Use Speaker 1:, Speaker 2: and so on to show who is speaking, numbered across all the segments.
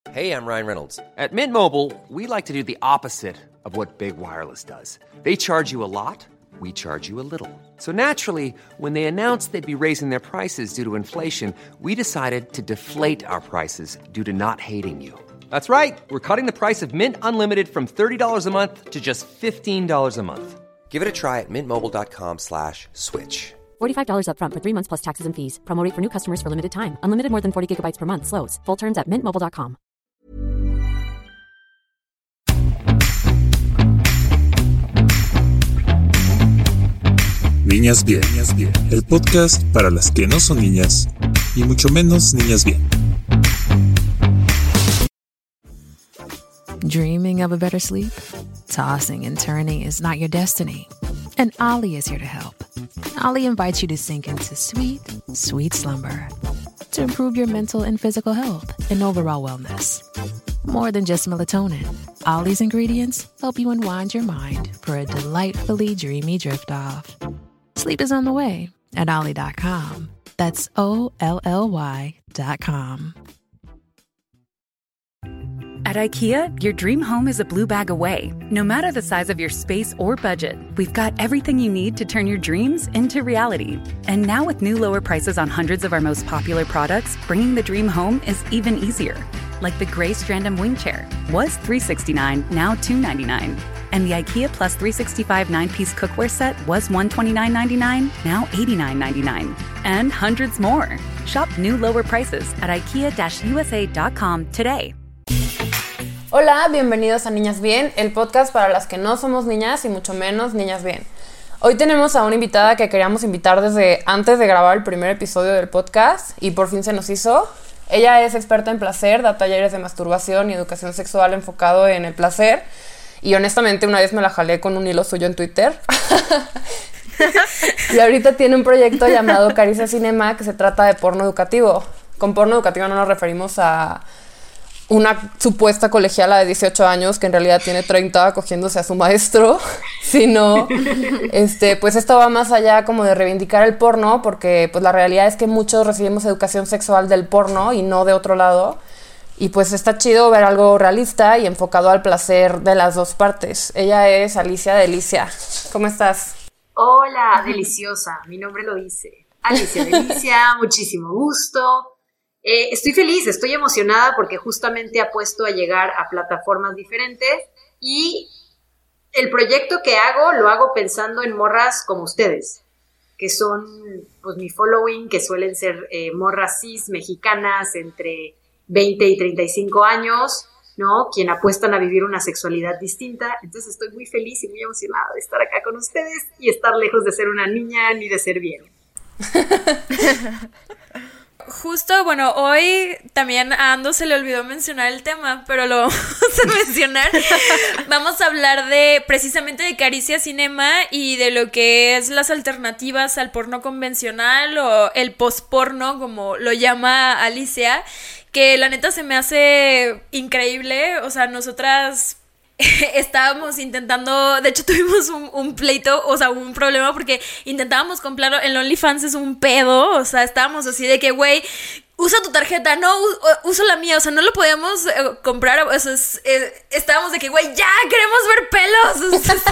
Speaker 1: Hey, I'm Ryan Reynolds. At Mint Mobile, we like to do the opposite of what Big Wireless does. They charge you a lot, we charge you a little. So naturally, when they announced they'd be raising their prices due to inflation, we decided to deflate our prices due to not hating you. That's right. We're cutting the price of Mint Unlimited from $30 a month to just $15 a month. Give it a try at mintmobile.com/switch.
Speaker 2: $45 up front for 3 months plus taxes and fees. Promo rate for new customers for limited time. Unlimited more than 40 gigabytes per month. Slows full terms at mintmobile.com.
Speaker 3: Niñas Bien, el podcast para las que no son niñas y mucho menos niñas bien.
Speaker 4: Dreaming of a better sleep? Tossing and turning is not your destiny. And Ollie is here to help. Ollie invites you to sink into sweet, sweet slumber to improve your mental and physical health and overall wellness. More than just melatonin, Ollie's ingredients help you unwind your mind for a delightfully dreamy drift off. Sleep is on the way at Ollie.com. That's OLLY.com.
Speaker 5: At IKEA, your dream home is a blue bag away. No matter the size of your space or budget, we've got everything you need to turn your dreams into reality. And now with new lower prices on hundreds of our most popular products, bringing the dream home is even easier. Like the gray Strandom wing chair was $369, now $299. And the IKEA Plus 365 9-piece cookware set was $129.99, now $89.99. And hundreds more. Shop new lower prices at IKEA-USA.com today.
Speaker 6: Hola, bienvenidos a Niñas Bien, el podcast para las que no somos niñas y mucho menos niñas bien. Hoy tenemos a una invitada que queríamos invitar desde antes de grabar el primer episodio del podcast y por fin se nos hizo. Ella es experta en placer, da talleres de masturbación y educación sexual enfocado en el placer y honestamente una vez me la jalé con un hilo suyo en Twitter. Y ahorita tiene un proyecto llamado Caricia Cinema que se trata de porno educativo. Con porno educativo no nos referimos a una supuesta colegiala de 18 años que en realidad tiene 30 cogiéndose a su maestro, sino pues esto va más allá como de reivindicar el porno, porque pues la realidad es que muchos recibimos educación sexual del porno y no de otro lado, y pues está chido ver algo realista y enfocado al placer de las dos partes. Ella es Alicia Delicia. ¿Cómo estás?
Speaker 7: Hola, deliciosa, mi nombre lo dice. Alicia Delicia, muchísimo gusto. Estoy feliz, estoy emocionada porque justamente apuesto a llegar a plataformas diferentes y el proyecto que hago lo hago pensando en morras como ustedes, que son pues mi following, que suelen ser morras cis mexicanas entre 20 y 35 años, ¿no? Quien apuestan a vivir una sexualidad distinta. Entonces estoy muy feliz y muy emocionada de estar acá con ustedes y estar lejos de ser una niña ni de ser bien.
Speaker 8: Justo, bueno, hoy también a Ando se le olvidó mencionar el tema, pero lo vamos a mencionar. Vamos a hablar precisamente de Caricia Cinema y de lo que es las alternativas al porno convencional o el post-porno, como lo llama Alicia, que la neta se me hace increíble. O sea, nosotras estábamos intentando, de hecho tuvimos un pleito, o sea, un problema porque intentábamos comprarlo, el OnlyFans es un pedo, o sea, estábamos así de que, güey, usa tu tarjeta, no, uso la mía, o sea, no lo podíamos comprar, o sea, estábamos de que, güey, ya, queremos ver pelos, o sea,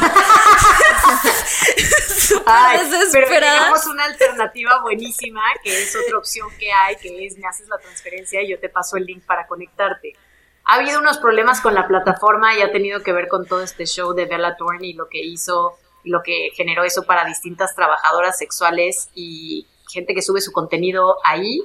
Speaker 7: Ay,
Speaker 8: desesperadas.
Speaker 7: Pero tenemos una alternativa buenísima, que es otra opción que hay, que es, me haces la transferencia y yo te paso el link para conectarte. Ha habido unos problemas con la plataforma y ha tenido que ver con todo este show de Bella Thorne y lo que hizo, lo que generó eso para distintas trabajadoras sexuales y gente que sube su contenido ahí.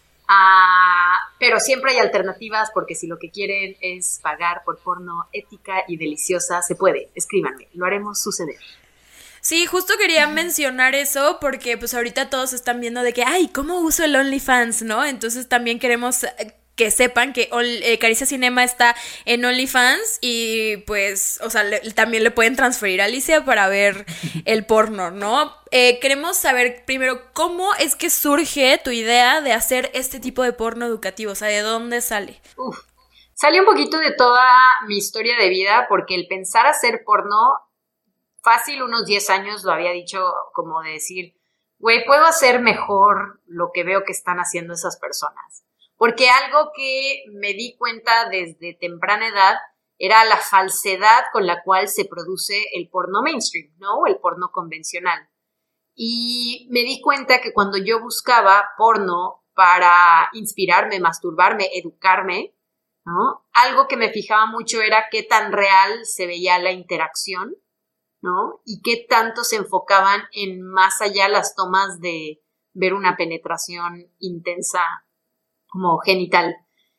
Speaker 7: Pero siempre hay alternativas porque si lo que quieren es pagar por porno ética y deliciosa, se puede. Escríbanme, lo haremos suceder.
Speaker 8: Sí, justo quería mencionar eso porque pues ahorita todos están viendo de que, ay, ¿cómo uso el OnlyFans, no? Entonces también queremos que sepan que Caricia Cinema está en OnlyFans y pues, o sea, también le pueden transferir a Alicia para ver el porno, ¿no? Queremos saber primero cómo es que surge tu idea de hacer este tipo de porno educativo, o sea, ¿de dónde sale?
Speaker 7: Sale un poquito de toda mi historia de vida porque el pensar hacer porno, fácil unos 10 años lo había dicho como de decir, güey, puedo hacer mejor lo que veo que están haciendo esas personas. porque algo que me di cuenta desde temprana edad era la falsedad con la cual se produce el porno mainstream, ¿no? El porno convencional. Y me di cuenta que cuando yo buscaba porno para inspirarme, masturbarme, educarme, ¿no? Algo que me fijaba mucho era qué tan real se veía la interacción, ¿no? Y qué tanto se enfocaban en más allá las tomas de ver una penetración intensa como genital.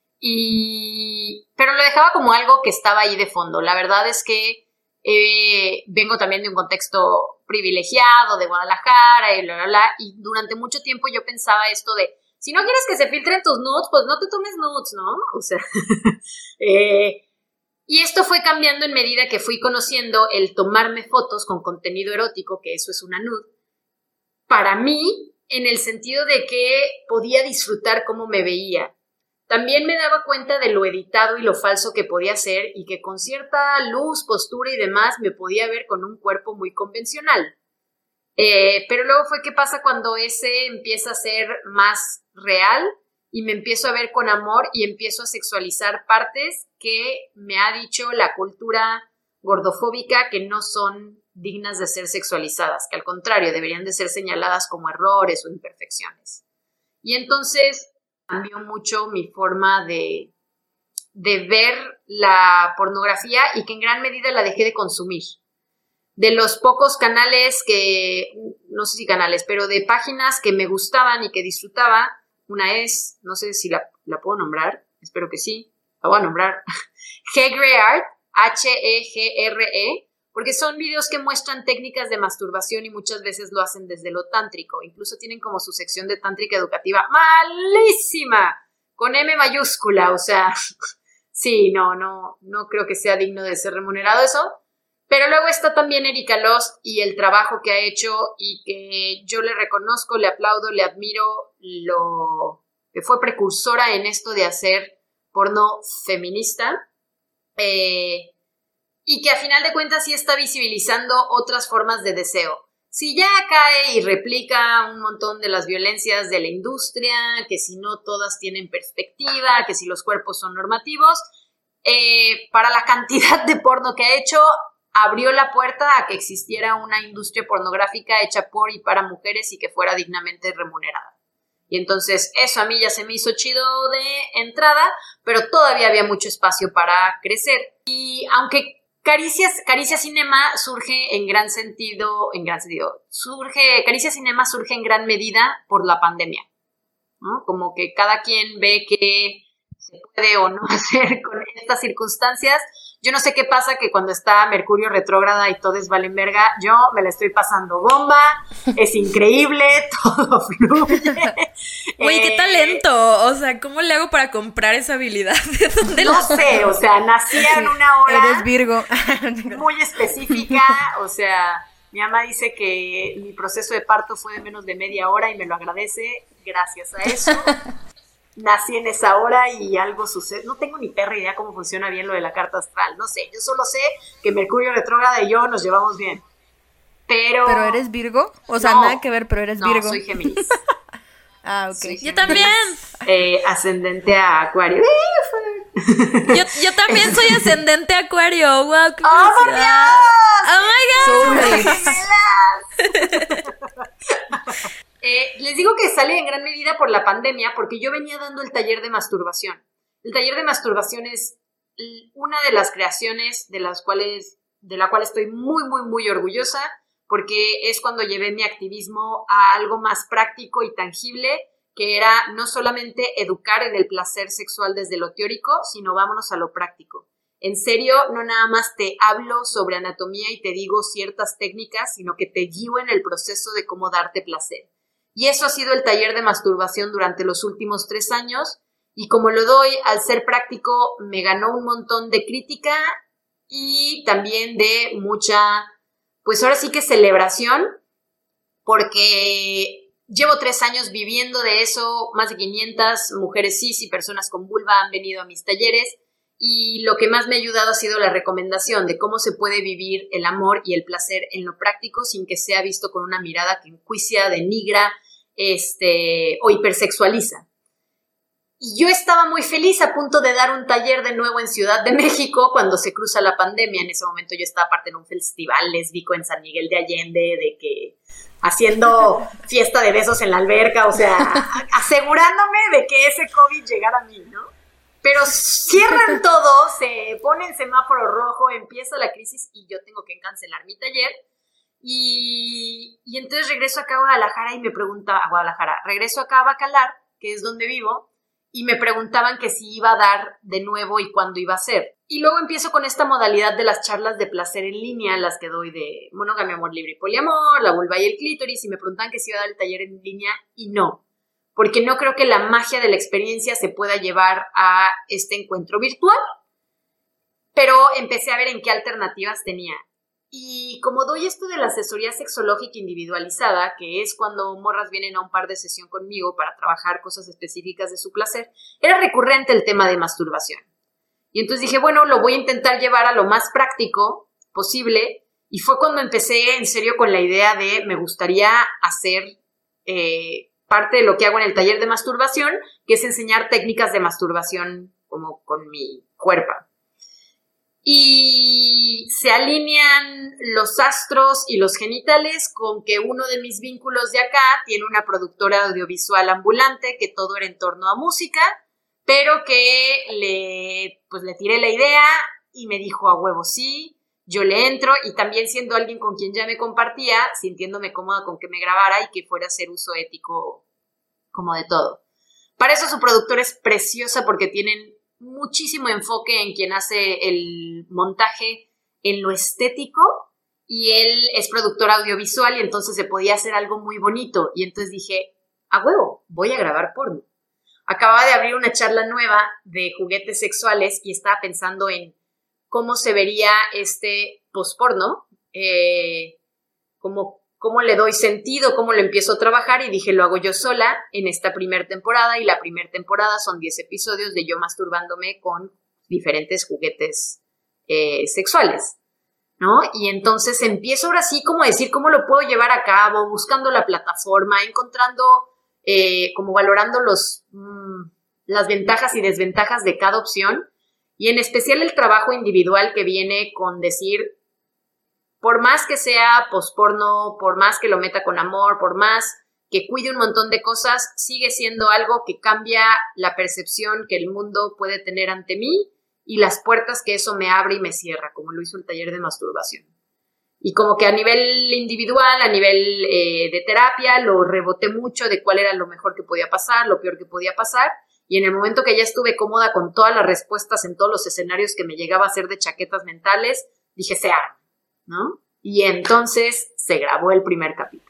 Speaker 7: Pero lo dejaba como algo que estaba ahí de fondo. La verdad es que vengo también de un contexto privilegiado de Guadalajara y bla, bla, bla, y durante mucho tiempo yo pensaba esto de, si no quieres que se filtren tus nudes, pues no te tomes nudes, ¿no? O sea, y esto fue cambiando en medida que fui conociendo el tomarme fotos con contenido erótico, que eso es una nude, para mí, en el sentido de que podía disfrutar cómo me veía. También me daba cuenta de lo editado y lo falso que podía ser y que con cierta luz, postura y demás me podía ver con un cuerpo muy convencional. Pero luego fue qué pasa cuando ese empieza a ser más real y me empiezo a ver con amor y empiezo a sexualizar partes que me ha dicho la cultura gordofóbica que no son dignas de ser sexualizadas, que al contrario deberían de ser señaladas como errores o imperfecciones. Y entonces cambió mucho mi forma de ver la pornografía y que en gran medida la dejé de consumir. De los pocos canales que, no sé si canales, pero de páginas que me gustaban y que disfrutaba, una es, no sé si la puedo nombrar, espero que sí, la voy a nombrar, Hegre, Hegre, porque son videos que muestran técnicas de masturbación y muchas veces lo hacen desde lo tántrico. Incluso tienen como su sección de tántrica educativa malísima, con M mayúscula, o sea, sí, no creo que sea digno de ser remunerado eso. Pero luego está también Erika Loz y el trabajo que ha hecho y que yo le reconozco, le aplaudo, le admiro, lo que fue precursora en esto de hacer porno feminista. Y que a final de cuentas sí está visibilizando otras formas de deseo. Si ya cae y replica un montón de las violencias de la industria, que si no todas tienen perspectiva, que si los cuerpos son normativos, para la cantidad de porno que ha hecho, abrió la puerta a que existiera una industria pornográfica hecha por y para mujeres y que fuera dignamente remunerada. Y entonces eso a mí ya se me hizo chido de entrada, pero todavía había mucho espacio para crecer. Y aunque Caricia Cinema surge en gran sentido, Caricia Cinema surge en gran medida por la pandemia, ¿no? Como que cada quien ve qué se puede o no hacer con estas circunstancias. Yo no sé qué pasa que cuando está Mercurio retrógrada y todos valen verga, yo me la estoy pasando bomba, es increíble, todo fluye.
Speaker 8: Güey, qué talento, o sea, ¿cómo le hago para comprar esa habilidad? ¿De dónde
Speaker 7: no sé, o sea, nací en una hora
Speaker 9: Eres Virgo.
Speaker 7: muy específica, o sea, mi mamá dice que mi proceso de parto fue de menos de media hora y me lo agradece gracias a eso. Nací en esa hora y algo sucede. No tengo ni perra idea cómo funciona bien lo de la carta astral. No sé, yo solo sé que Mercurio retrógrada y yo nos llevamos bien. Pero
Speaker 9: eres Virgo? O sea,
Speaker 7: no,
Speaker 9: nada que ver, pero eres Virgo.
Speaker 7: No, soy Géminis.
Speaker 9: Ah, ok.
Speaker 8: Yo también.
Speaker 7: Ascendente a Acuario.
Speaker 8: Yo también soy ascendente Acuario. Wow, qué
Speaker 7: ¡Oh, por
Speaker 8: Dios!
Speaker 7: ¡Oh, my God! Les digo que sale en gran medida por la pandemia porque yo venía dando el taller de masturbación. El taller de masturbación es una de las creaciones de la cual estoy muy, muy, muy orgullosa porque es cuando llevé mi activismo a algo más práctico y tangible, que era no solamente educar en el placer sexual desde lo teórico, sino vámonos a lo práctico. En serio, no nada más te hablo sobre anatomía y te digo ciertas técnicas, sino que te guío en el proceso de cómo darte placer. Y eso ha sido el taller de masturbación durante los últimos 3 años. Y como lo doy, al ser práctico, me ganó un montón de crítica y también de mucha, pues ahora sí que celebración, porque llevo 3 años viviendo de eso. Más de 500 mujeres cis y personas con vulva han venido a mis talleres. Y lo que más me ha ayudado ha sido la recomendación de cómo se puede vivir el amor y el placer en lo práctico sin que sea visto con una mirada que enjuicia, denigra o hipersexualiza. Y yo estaba muy feliz a punto de dar un taller de nuevo en Ciudad de México cuando se cruza la pandemia. En ese momento yo estaba aparte en un festival lésbico en San Miguel de Allende, de que haciendo fiesta de besos en la alberca, o sea, asegurándome de que ese COVID llegara a mí, ¿no? Pero cierran todo, se pone el semáforo rojo, empieza la crisis y yo tengo que cancelar mi taller. Y entonces regreso acá a Guadalajara y me pregunta, regreso acá a Bacalar, que es donde vivo, y me preguntaban que si iba a dar de nuevo y cuándo iba a ser. Y luego empiezo con esta modalidad de las charlas de placer en línea, las que doy de monogamia, amor libre y poliamor, la vulva y el clítoris, y me preguntaban que si iba a dar el taller en línea y no, porque no creo que la magia de la experiencia se pueda llevar a este encuentro virtual, pero empecé a ver en qué alternativas tenía. Y como doy esto de la asesoría sexológica individualizada, que es cuando morras vienen a un par de sesión conmigo para trabajar cosas específicas de su placer, era recurrente el tema de masturbación. Y entonces dije, bueno, lo voy a intentar llevar a lo más práctico posible, y fue cuando empecé en serio con la idea de me gustaría hacer parte de lo que hago en el taller de masturbación, que es enseñar técnicas de masturbación como con mi cuerpo. Y se alinean los astros y los genitales con que uno de mis vínculos de acá tiene una productora audiovisual ambulante, que todo era en torno a música, pero que le tiré la idea y me dijo a huevo sí, yo le entro, y también siendo alguien con quien ya me compartía, sintiéndome cómoda con que me grabara y que fuera a hacer uso ético como de todo. Para eso su productora es preciosa porque tienen muchísimo enfoque en quien hace el montaje en lo estético, y él es productor audiovisual y entonces se podía hacer algo muy bonito, y entonces dije, a huevo, voy a grabar porno. Acababa de abrir una charla nueva de juguetes sexuales y estaba pensando en cómo se vería este post-porno, cómo le doy sentido, cómo lo empiezo a trabajar, y dije, lo hago yo sola en esta primera temporada, y la primera temporada son 10 episodios de yo masturbándome con diferentes juguetes sexuales, ¿no? Y entonces empiezo ahora sí como a decir cómo lo puedo llevar a cabo, buscando la plataforma, encontrando, como valorando las ventajas y desventajas de cada opción, y en especial el trabajo individual que viene con decir, por más que sea posporno, por más que lo meta con amor, por más que cuide un montón de cosas, sigue siendo algo que cambia la percepción que el mundo puede tener ante mí y las puertas que eso me abre y me cierra, como lo hizo el taller de masturbación. Y como que a nivel individual, a nivel de terapia, lo reboté mucho de cuál era lo mejor que podía pasar, lo peor que podía pasar, y en el momento que ya estuve cómoda con todas las respuestas en todos los escenarios que me llegaba a hacer de chaquetas mentales, dije, se arma, ¿no? Y entonces se grabó el primer capítulo.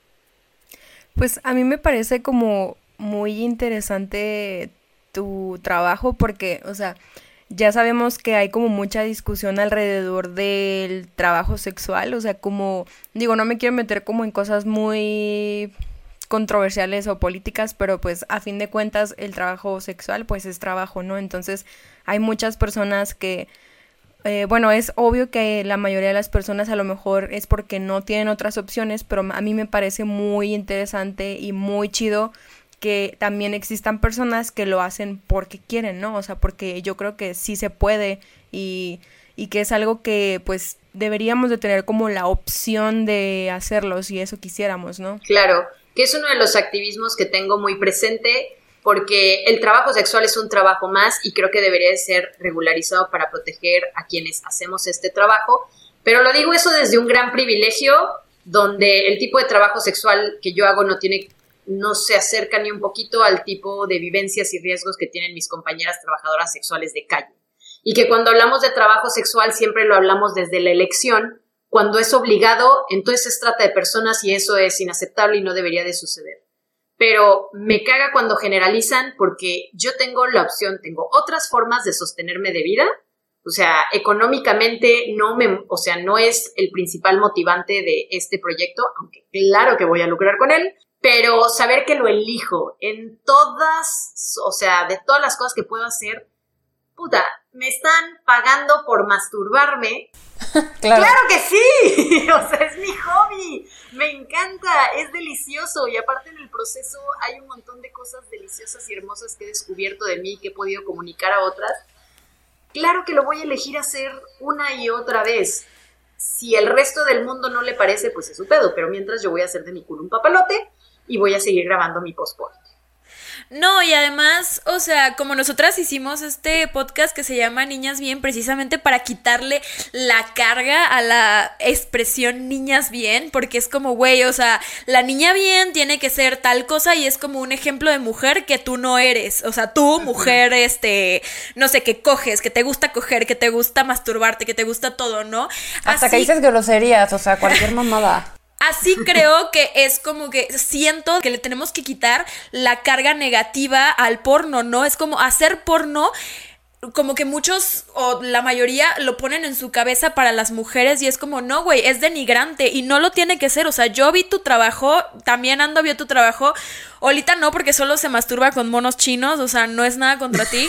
Speaker 9: Pues a mí me parece como muy interesante tu trabajo porque, o sea, ya sabemos que hay como mucha discusión alrededor del trabajo sexual, o sea, como, digo, no me quiero meter como en cosas muy controversiales o políticas, pero pues a fin de cuentas el trabajo sexual pues es trabajo, ¿no? Entonces hay muchas personas que bueno, es obvio que la mayoría de las personas a lo mejor es porque no tienen otras opciones, pero a mí me parece muy interesante y muy chido que también existan personas que lo hacen porque quieren, ¿no? O sea, porque yo creo que sí se puede y que es algo que pues deberíamos de tener como la opción de hacerlo si eso quisiéramos, ¿no?
Speaker 7: Claro, que es uno de los activismos que tengo muy presente, porque el trabajo sexual es un trabajo más y creo que debería de ser regularizado para proteger a quienes hacemos este trabajo, pero lo digo eso desde un gran privilegio, donde el tipo de trabajo sexual que yo hago no se acerca ni un poquito al tipo de vivencias y riesgos que tienen mis compañeras trabajadoras sexuales de calle, y que cuando hablamos de trabajo sexual siempre lo hablamos desde la elección. Cuando es obligado, entonces se trata de personas y eso es inaceptable y no debería de suceder. Pero me caga cuando generalizan, porque yo tengo la opción, tengo otras formas de sostenerme de vida. O sea, económicamente no es el principal motivante de este proyecto, aunque claro que voy a lucrar con él, pero saber que lo elijo en todas, o sea, de todas las cosas que puedo hacer, puta, me están pagando por masturbarme
Speaker 6: Claro.
Speaker 7: ¡Claro que sí! O sea, es mi hobby. Me encanta, es delicioso. Y aparte en el proceso hay un montón de cosas deliciosas y hermosas que he descubierto de mí, que he podido comunicar a otras. Claro que lo voy a elegir hacer una y otra vez. Si el resto del mundo no le parece, pues es su pedo. Pero mientras yo voy a hacer de mi culo un papalote y voy a seguir grabando mi post-porn.
Speaker 8: No, y además, o sea, como nosotras hicimos este podcast que se llama Niñas Bien, precisamente para quitarle la carga a la expresión niñas bien, porque es como, güey, o sea, la niña bien tiene que ser tal cosa y es como un ejemplo de mujer que tú no eres. O sea, tú, mujer, no sé, que coges, que te gusta coger, que te gusta masturbarte, que te gusta todo, ¿no?
Speaker 6: Hasta que dices groserías, o sea, cualquier mamada.
Speaker 8: Así creo que es como que siento que le tenemos que quitar la carga negativa al porno, ¿no? Es como hacer porno, como que muchos o la mayoría lo ponen en su cabeza para las mujeres y es como, no, güey, es denigrante y no lo tiene que ser. O sea, yo vi tu trabajo, también Ando vio tu trabajo. Olita no, porque solo se masturba con monos chinos, o sea, no es nada contra ti.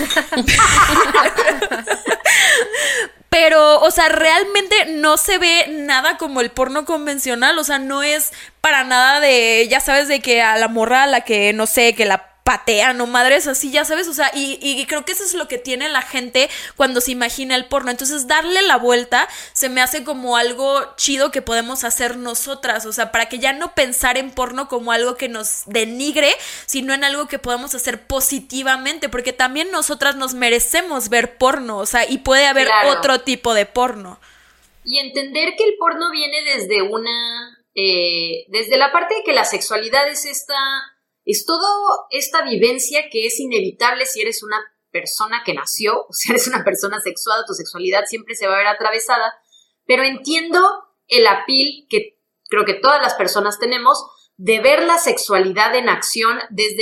Speaker 8: Pero, o sea, realmente no se ve nada como el porno convencional, o sea, no es para nada de, ya sabes, de que a la morra a la que, no sé, que la patean o madres así, ya sabes, o sea, y creo que eso es lo que tiene la gente cuando se imagina el porno. Entonces, darle la vuelta se me hace como algo chido que podemos hacer nosotras, o sea, para que ya no pensar en porno como algo que nos denigre, sino en algo que podemos hacer positivamente, porque también nosotras nos merecemos ver porno, o sea, y puede haber otro tipo de porno.
Speaker 7: Y entender que el porno viene desde desde la parte de que la sexualidad es todo esta vivencia que es inevitable si eres una persona que nació, o si eres una persona sexuada, tu sexualidad siempre se va a ver atravesada, pero entiendo el appeal que creo que todas las personas tenemos de ver la sexualidad en acción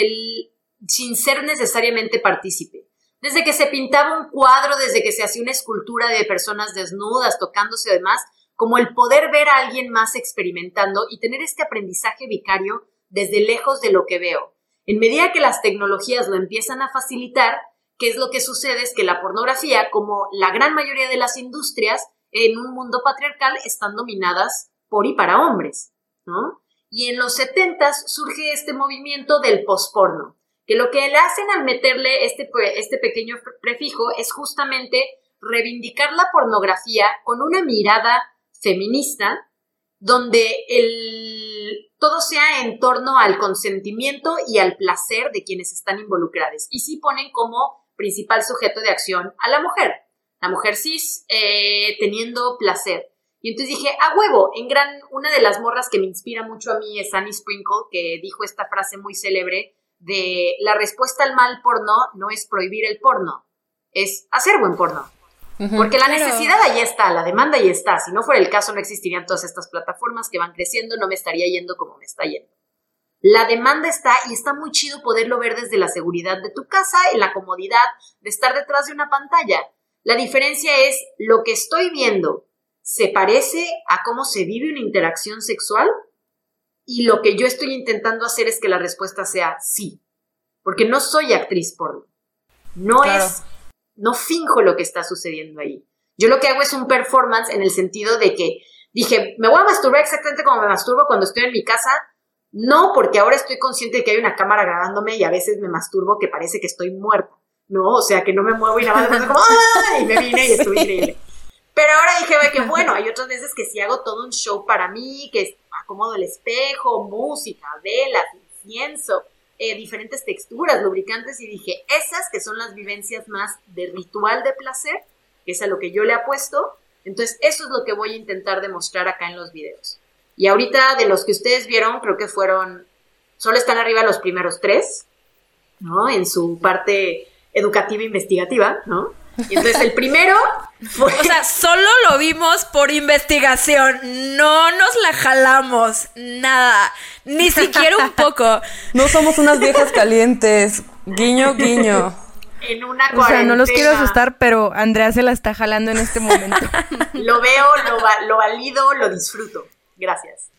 Speaker 7: sin ser necesariamente partícipe. Desde que se pintaba un cuadro, desde que se hacía una escultura de personas desnudas, tocándose y demás, como el poder ver a alguien más experimentando y tener este aprendizaje vicario desde lejos de lo que veo. En medida que las tecnologías lo empiezan a facilitar, ¿qué es lo que sucede? Es que la pornografía, como la gran mayoría de las industrias, en un mundo patriarcal, están dominadas por y para hombres, ¿no? Y en los 70s surge este movimiento del posporno, que lo que le hacen al meterle este pequeño prefijo es justamente reivindicar la pornografía con una mirada feminista, donde todo sea en torno al consentimiento y al placer de quienes están involucrados. Y sí ponen como principal sujeto de acción a la mujer cis teniendo placer. Y entonces dije, a huevo, una de las morras que me inspira mucho a mí es Annie Sprinkle, que dijo esta frase muy célebre de la respuesta al mal porno no es prohibir el porno, es hacer buen porno. Porque la necesidad ahí está, la demanda ahí está. Si no fuera el caso, no existirían todas estas plataformas que van creciendo, no me estaría yendo como me está yendo. La demanda está y está muy chido poderlo ver desde la seguridad de tu casa, en la comodidad de estar detrás de una pantalla. La diferencia es, lo que estoy viendo, ¿se parece a cómo se vive una interacción sexual? Y lo que yo estoy intentando hacer es que la respuesta sea sí. Porque no soy actriz porno. No finjo lo que está sucediendo ahí. Yo lo que hago es un performance en el sentido de que dije, me voy a masturbar exactamente como me masturbo cuando estoy en mi casa. No, porque ahora estoy consciente de que hay una cámara grabándome y a veces me masturbo que parece que estoy muerta. No, o sea, que no me muevo y nada más como ¡ah! Y me vine y estuve increíble. Pero ahora dije, que bueno, hay otras veces que sí hago todo un show para mí, que acomodo el espejo, música, velas, incienso, diferentes texturas, lubricantes, y dije, esas que son las vivencias más de ritual de placer, que es a lo que yo le apuesto, entonces eso es lo que voy a intentar demostrar acá en los videos. Y ahorita de los que ustedes vieron, creo que solo están arriba los primeros 3, ¿no? En su parte educativa e investigativa, ¿no? Y entonces el primero fue...
Speaker 8: O sea, solo lo vimos por investigación, no nos la jalamos, nada, ni siquiera un poco.
Speaker 6: No somos unas viejas calientes, guiño, guiño.
Speaker 7: En una cuarentena.
Speaker 9: O sea, no los quiero asustar, pero Andrea se la está jalando en este momento.
Speaker 7: Lo veo, lo valido, lo disfruto. Gracias.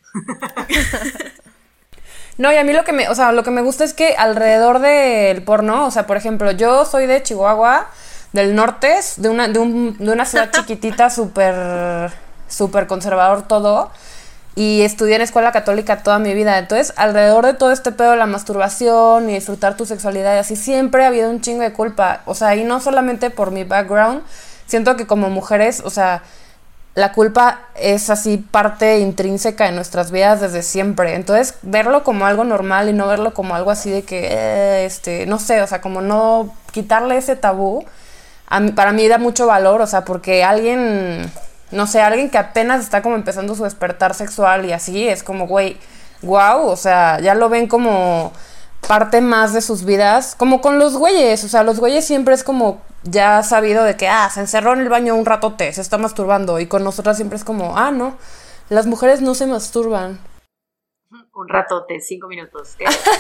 Speaker 6: No, y a mí lo que me gusta es que alrededor del porno, o sea, por ejemplo, yo soy de Chihuahua, del norte, de una ciudad chiquitita súper súper conservador todo. Y estudié en escuela católica toda mi vida. Entonces, alrededor de todo este pedo de la masturbación y disfrutar tu sexualidad y así, siempre ha habido un chingo de culpa. O sea, y no solamente por mi background, siento que como mujeres, o sea, la culpa es así parte intrínseca de nuestras vidas desde siempre. Entonces, verlo como algo normal y no verlo como algo así de que, no sé, o sea, como no quitarle ese tabú, para mí da mucho valor, o sea, porque alguien... No sé, alguien que apenas está como empezando su despertar sexual y así, es como, güey, wow, o sea, ya lo ven como parte más de sus vidas, como con los güeyes, o sea, los güeyes siempre es como ya sabido de que, se encerró en el baño un ratote, se está masturbando, y con nosotras siempre es como, no, las mujeres no se masturban.
Speaker 7: Un ratote, 5 minutos.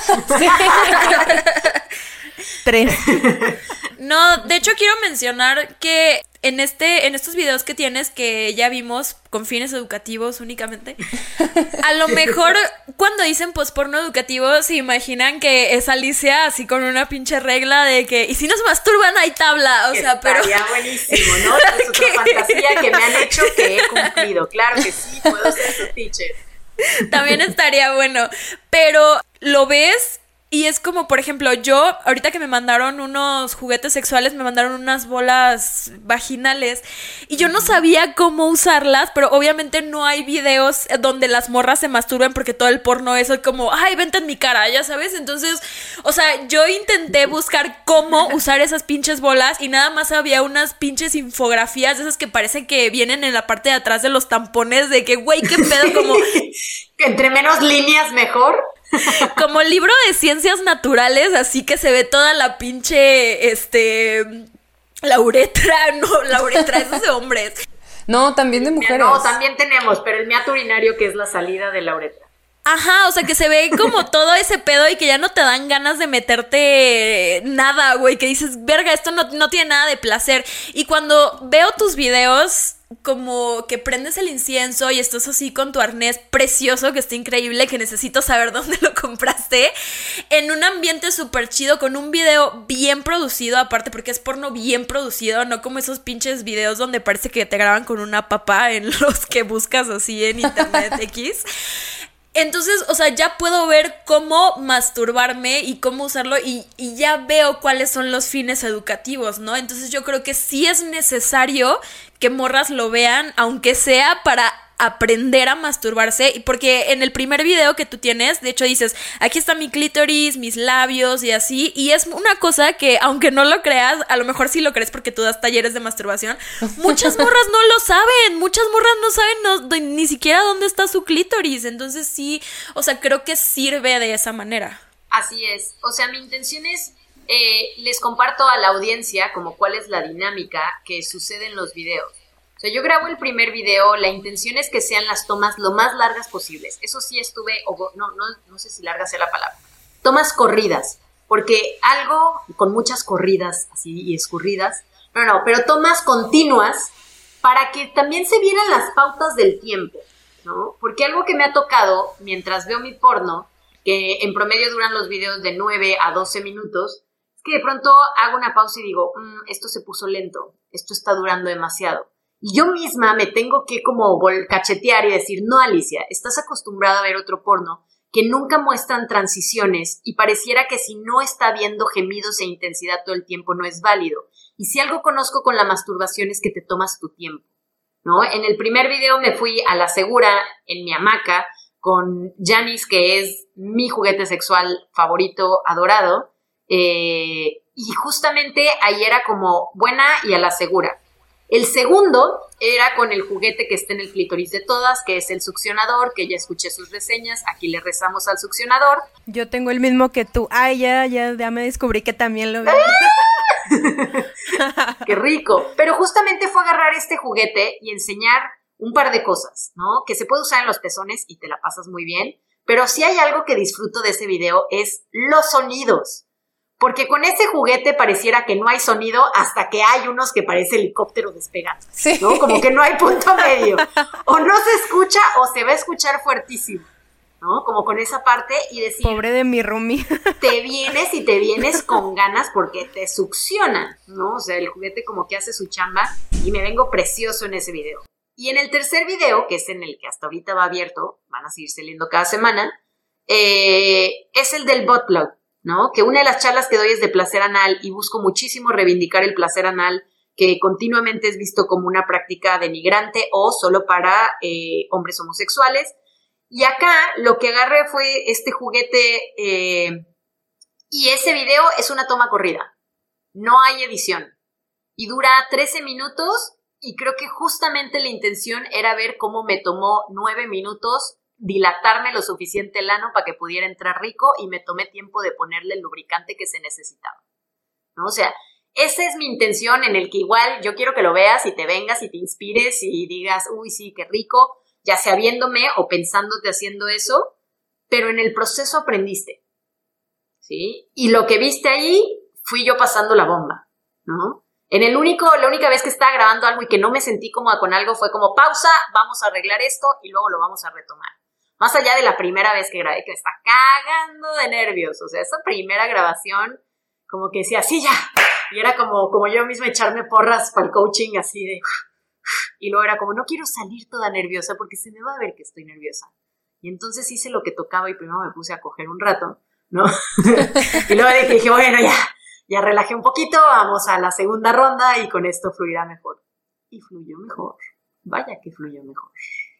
Speaker 9: 3.
Speaker 8: No, de hecho quiero mencionar que en estos videos que tienes, que ya vimos con fines educativos únicamente, a lo mejor cuando dicen porno educativo se imaginan que es Alicia así con una pinche regla de que, y si nos masturban hay tabla, o sea, pero...
Speaker 7: Estaría buenísimo, ¿no? Es otra fantasía que me han hecho que he cumplido. Claro que sí, puedo ser su teacher.
Speaker 8: También estaría bueno, pero lo ves y es como, por ejemplo, yo, ahorita que me mandaron unos juguetes sexuales, me mandaron unas bolas vaginales y yo no sabía cómo usarlas, pero obviamente no hay videos donde las morras se masturben porque todo el porno es como, ay, vente en mi cara, ya sabes. Entonces, o sea, yo intenté buscar cómo usar esas pinches bolas y nada más había unas pinches infografías de esas que parece que vienen en la parte de atrás de los tampones de que, güey, qué pedo, como...
Speaker 7: Entre menos líneas mejor.
Speaker 8: Como libro de ciencias naturales, así que se ve toda la pinche, la uretra, no, la uretra es de hombres.
Speaker 6: No, también de mujeres.
Speaker 7: No, también tenemos, pero el miato urinario, que es la salida de la uretra.
Speaker 8: Ajá, o sea, que se ve como todo ese pedo y que ya no te dan ganas de meterte nada, güey, que dices, verga, esto no tiene nada de placer. Y cuando veo tus videos, como que prendes el incienso y estás así con tu arnés precioso, que está increíble, que necesito saber dónde lo compraste, en un ambiente súper chido, con un video bien producido, aparte porque es porno bien producido, no como esos pinches videos donde parece que te graban con una papa en los que buscas así en internet X. Entonces, o sea, ya puedo ver cómo masturbarme y cómo usarlo y ya veo cuáles son los fines educativos, ¿no? Entonces yo creo que sí es necesario que morras lo vean, aunque sea para aprender a masturbarse, y porque en el primer video que tú tienes, de hecho dices, aquí está mi clítoris, mis labios y así, y es una cosa que, aunque no lo creas, a lo mejor sí lo crees porque tú das talleres de masturbación, muchas morras no lo saben, muchas morras no saben ni siquiera dónde está su clítoris, entonces sí, o sea, creo que sirve de esa manera.
Speaker 7: Así es, o sea, mi intención es, les comparto a la audiencia como cuál es la dinámica que sucede en los videos. O sea, yo grabo el primer video, la intención es que sean las tomas lo más largas posibles. Eso sí estuve, no sé si larga sea la palabra. Tomas corridas, porque algo con muchas corridas así y escurridas, pero tomas continuas para que también se vieran las pautas del tiempo, ¿no? Porque algo que me ha tocado mientras veo mi porno, que en promedio duran los videos de 9 a 12 minutos, es que de pronto hago una pausa y digo, esto se puso lento, esto está durando demasiado. Y yo misma me tengo que como cachetear y decir, no, Alicia, estás acostumbrada a ver otro porno que nunca muestran transiciones y pareciera que si no está habiendo gemidos e intensidad todo el tiempo no es válido. Y si algo conozco con la masturbación es que te tomas tu tiempo, ¿no? En el primer video me fui a la segura en mi hamaca con Janice, que es mi juguete sexual favorito, adorado, y justamente ahí era como buena y a la segura. El segundo era con el juguete que está en el clítoris de todas, que es el succionador, que ya escuché sus reseñas, aquí le rezamos al succionador.
Speaker 9: Yo tengo el mismo que tú. Ay, ya me descubrí que también lo veo.
Speaker 7: ¡Qué rico! Pero justamente fue agarrar este juguete y enseñar un par de cosas, ¿no? Que se puede usar en los pezones y te la pasas muy bien, pero si hay algo que disfruto de ese video es los sonidos. Porque con ese juguete pareciera que no hay sonido hasta que hay unos que parece helicóptero despegando, sí, ¿no? Como que no hay punto medio. O no se escucha o se va a escuchar fuertísimo, ¿no? Como con esa parte y decir...
Speaker 9: Pobre de mi roomie.
Speaker 7: Te vienes con ganas porque te succiona, ¿no? O sea, el juguete como que hace su chamba y me vengo precioso en ese video. Y en el tercer video, que es en el que hasta ahorita va abierto, van a seguir saliendo cada semana, es el del butt plug, ¿no? Que una de las charlas que doy es de placer anal y busco muchísimo reivindicar el placer anal, que continuamente es visto como una práctica denigrante o solo para hombres homosexuales. Y acá lo que agarré fue este juguete y ese video es una toma corrida. No hay edición. Y dura 13 minutos y creo que justamente la intención era ver cómo me tomó 9 minutos dilatarme lo suficiente el ano para que pudiera entrar rico y me tomé tiempo de ponerle el lubricante que se necesitaba, ¿no? O sea, esa es mi intención en el que igual yo quiero que lo veas y te vengas y te inspires y digas, uy, sí, qué rico, ya sea viéndome o pensándote haciendo eso, pero en el proceso aprendiste, ¿sí? Y lo que viste ahí fui yo pasando la bomba, ¿no? La única vez que estaba grabando algo y que no me sentí cómoda con algo fue como pausa, vamos a arreglar esto y luego lo vamos a retomar. Más allá de la primera vez que grabé, que me está cagando de nervios. O sea, esa primera grabación, como que decía, sí, ya. Y era como yo misma echarme porras para el coaching, así de... Y luego era como, no quiero salir toda nerviosa porque se me va a ver que estoy nerviosa. Y entonces hice lo que tocaba y primero me puse a coger un rato, ¿no? Y luego dije, bueno, ya relajé un poquito, vamos a la segunda ronda y con esto fluirá mejor. Y fluyó mejor. Vaya que fluyó mejor.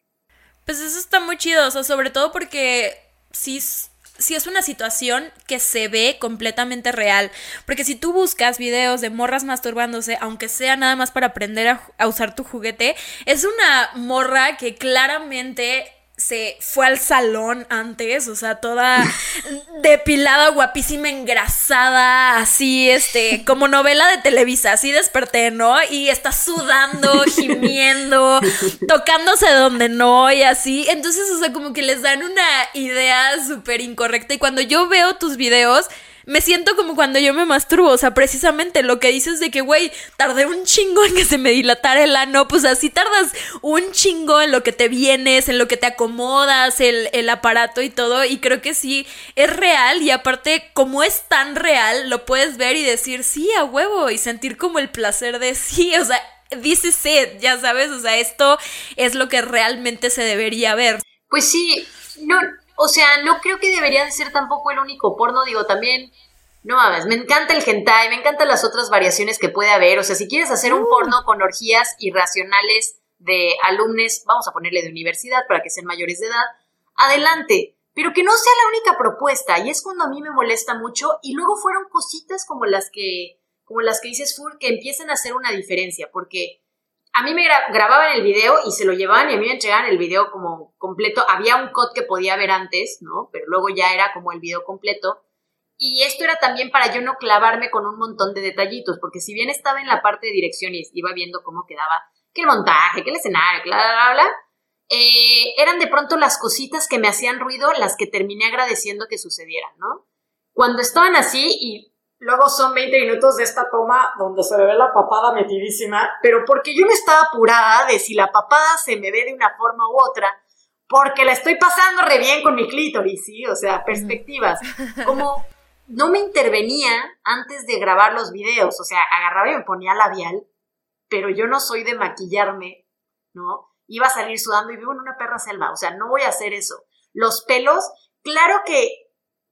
Speaker 8: Pues eso está muy chido, o sea, sobre todo porque sí es una situación que se ve completamente real, porque si tú buscas videos de morras masturbándose, aunque sea nada más para aprender a usar tu juguete, es una morra que claramente se fue al salón antes, o sea, toda depilada, guapísima, engrasada, así, como novela de Televisa, así desperté, ¿no? Y está sudando, gimiendo, tocándose donde no y así, entonces, o sea, como que les dan una idea súper incorrecta y cuando yo veo tus videos, me siento como cuando yo me masturbo, o sea, precisamente lo que dices de que, güey, tardé un chingo en que se me dilatara el ano, pues así tardas un chingo en lo que te vienes, en lo que te acomodas, el aparato y todo, y creo que sí, es real, y aparte, como es tan real, lo puedes ver y decir, sí, a huevo, y sentir como el placer de sí, o sea, this is it, ya sabes, o sea, esto es lo que realmente se debería ver.
Speaker 7: Pues sí, no... O sea, no creo que debería de ser tampoco el único porno, digo, también, no mames, me encanta el hentai, me encantan las otras variaciones que puede haber, o sea, si quieres hacer un porno con orgías irracionales de alumnos, vamos a ponerle de universidad para que sean mayores de edad, adelante, pero que no sea la única propuesta, y es cuando a mí me molesta mucho, y luego fueron cositas como las que dices, Fur, que empiezan a hacer una diferencia, porque... A mí me grababan el video y se lo llevaban y a mí me entregaban el video como completo. Había un cut que podía ver antes, ¿no? Pero luego ya era como el video completo. Y esto era también para yo no clavarme con un montón de detallitos, porque si bien estaba en la parte de dirección y iba viendo cómo quedaba, que el montaje, que el escenario, bla, bla, bla, eran de pronto las cositas que me hacían ruido las que terminé agradeciendo que sucedieran, ¿no? Cuando estaban así y... Luego son 20 minutos de esta toma donde se me ve la papada metidísima, pero porque yo no estaba apurada de si la papada se me ve de una forma u otra, porque la estoy pasando re bien con mi clítoris, ¿sí? O sea, perspectivas. Como no me intervenía antes de grabar los videos, o sea, agarraba y me ponía labial, pero yo no soy de maquillarme, ¿no? Iba a salir sudando y vivo en una perra selva, o sea, no voy a hacer eso. Los pelos, claro que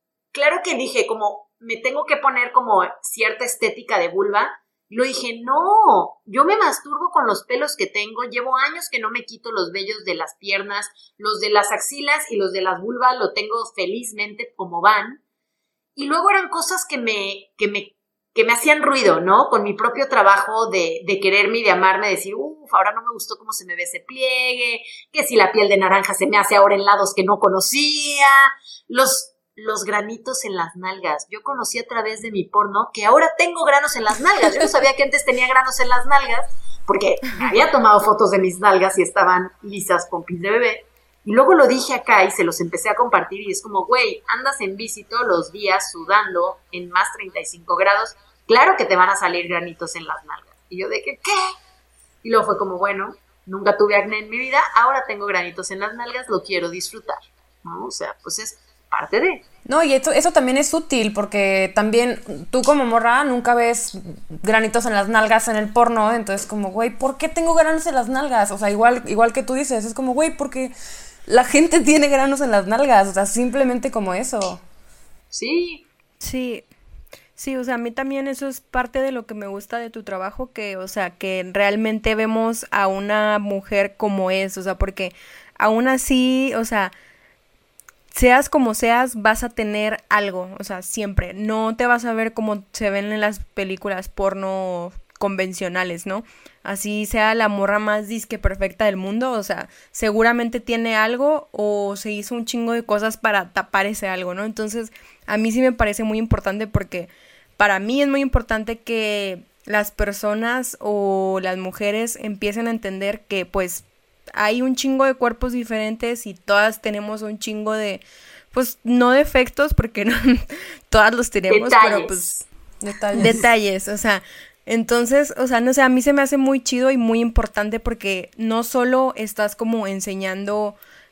Speaker 7: dije como... me tengo que poner como cierta estética de vulva, y lo dije, no, yo me masturbo con los pelos que tengo, llevo años que no me quito los vellos de las piernas, los de las axilas y los de las vulvas lo tengo felizmente como van, y luego eran cosas que me hacían ruido, ¿no? Con mi propio trabajo de quererme y de amarme, decir, ahora no me gustó cómo se me ve ese pliegue, que si la piel de naranja se me hace ahora en lados que no conocía, los granitos en las nalgas. Yo conocí a través de mi porno que ahora tengo granos en las nalgas. Yo no sabía que antes tenía granos en las nalgas porque había tomado fotos de mis nalgas y estaban lisas, pompis de bebé. Y luego lo dije acá y se los empecé a compartir y es como, güey, andas en bici todos los días sudando en más 35 grados. Claro que te van a salir granitos en las nalgas. Y yo de que, ¿qué? Y luego fue como, bueno, nunca tuve acné en mi vida, ahora tengo granitos en las nalgas, lo quiero disfrutar, ¿no? O sea, pues es... parte de.
Speaker 6: No, y eso también es útil porque también tú como morra nunca ves granitos en las nalgas en el porno, entonces como, güey, ¿por qué tengo granos en las nalgas? O sea, igual que tú dices, es como, güey, porque la gente tiene granos en las nalgas, o sea, simplemente como eso.
Speaker 7: Sí.
Speaker 9: Sí. Sí, o sea, a mí también eso es parte de lo que me gusta de tu trabajo, que, o sea, que realmente vemos a una mujer como es, o sea, porque aún así, o sea, seas como seas, vas a tener algo, o sea, siempre. No te vas a ver como se ven en las películas porno convencionales, ¿no? Así sea la morra más disque perfecta del mundo, o sea, seguramente tiene algo o se hizo un chingo de cosas para tapar ese algo, ¿no? Entonces, a mí sí me parece muy importante porque para mí es muy importante que las personas o las mujeres empiecen a entender que pues hay un chingo de cuerpos diferentes y todas tenemos un chingo de, pues no defectos porque no todas los tenemos,
Speaker 7: detalles.
Speaker 9: pero pues detalles, o sea, entonces, o sea, no sé, a mí se me hace muy chido y muy importante porque no solo estás como enseñando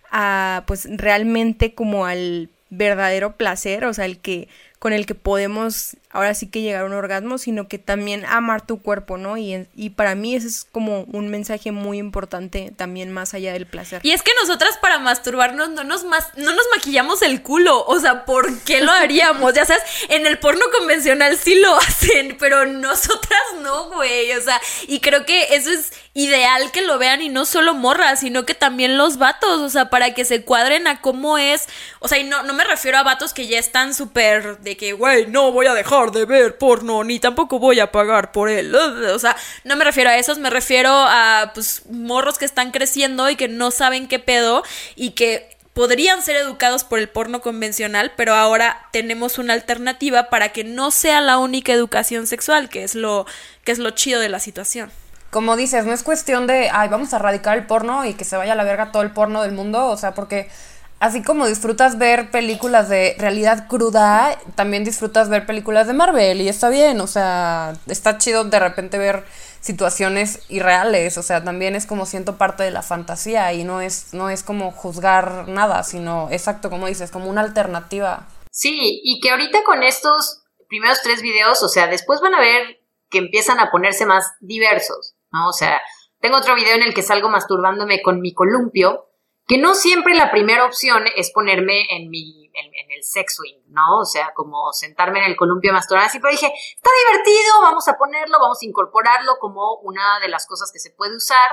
Speaker 9: a, pues realmente como al verdadero placer, o sea, el que con el que podemos ahora sí que llegar a un orgasmo, sino que también amar tu cuerpo, ¿no? Y para mí ese es como un mensaje muy importante también más allá del placer.
Speaker 8: Y es que nosotras para masturbarnos no nos maquillamos el culo, o sea, ¿por qué lo haríamos? Ya sabes, en el porno convencional sí lo hacen, pero nosotras no, güey, o sea, y creo que eso es ideal que lo vean y no solo morras, sino que también los vatos, o sea, para que se cuadren a cómo es, o sea, y no me refiero a vatos que ya están súper de que, güey, no voy a dejar de ver porno, ni tampoco voy a pagar por él, o sea, no me refiero a esos, me refiero a, pues, morros que están creciendo y que no saben qué pedo y que podrían ser educados por el porno convencional, pero ahora tenemos una alternativa para que no sea la única educación sexual, que es lo chido de la situación.
Speaker 6: Como dices, no es cuestión de, ay, vamos a erradicar el porno y que se vaya a la verga todo el porno del mundo, o sea, porque así como disfrutas ver películas de realidad cruda, también disfrutas ver películas de Marvel y está bien, o sea, está chido de repente ver situaciones irreales, o sea, también es como siento parte de la fantasía y no es como juzgar nada, sino, exacto, como dices, como una alternativa.
Speaker 7: Sí, y que ahorita con estos primeros 3 videos, o sea, después van a ver que empiezan a ponerse más diversos, ¿no? O sea, tengo otro video en el que salgo masturbándome con mi columpio, que no siempre la primera opción es ponerme en el sex swing, ¿no? O sea, como sentarme en el columpio a masturbar así, pero dije, está divertido, vamos a ponerlo, vamos a incorporarlo como una de las cosas que se puede usar.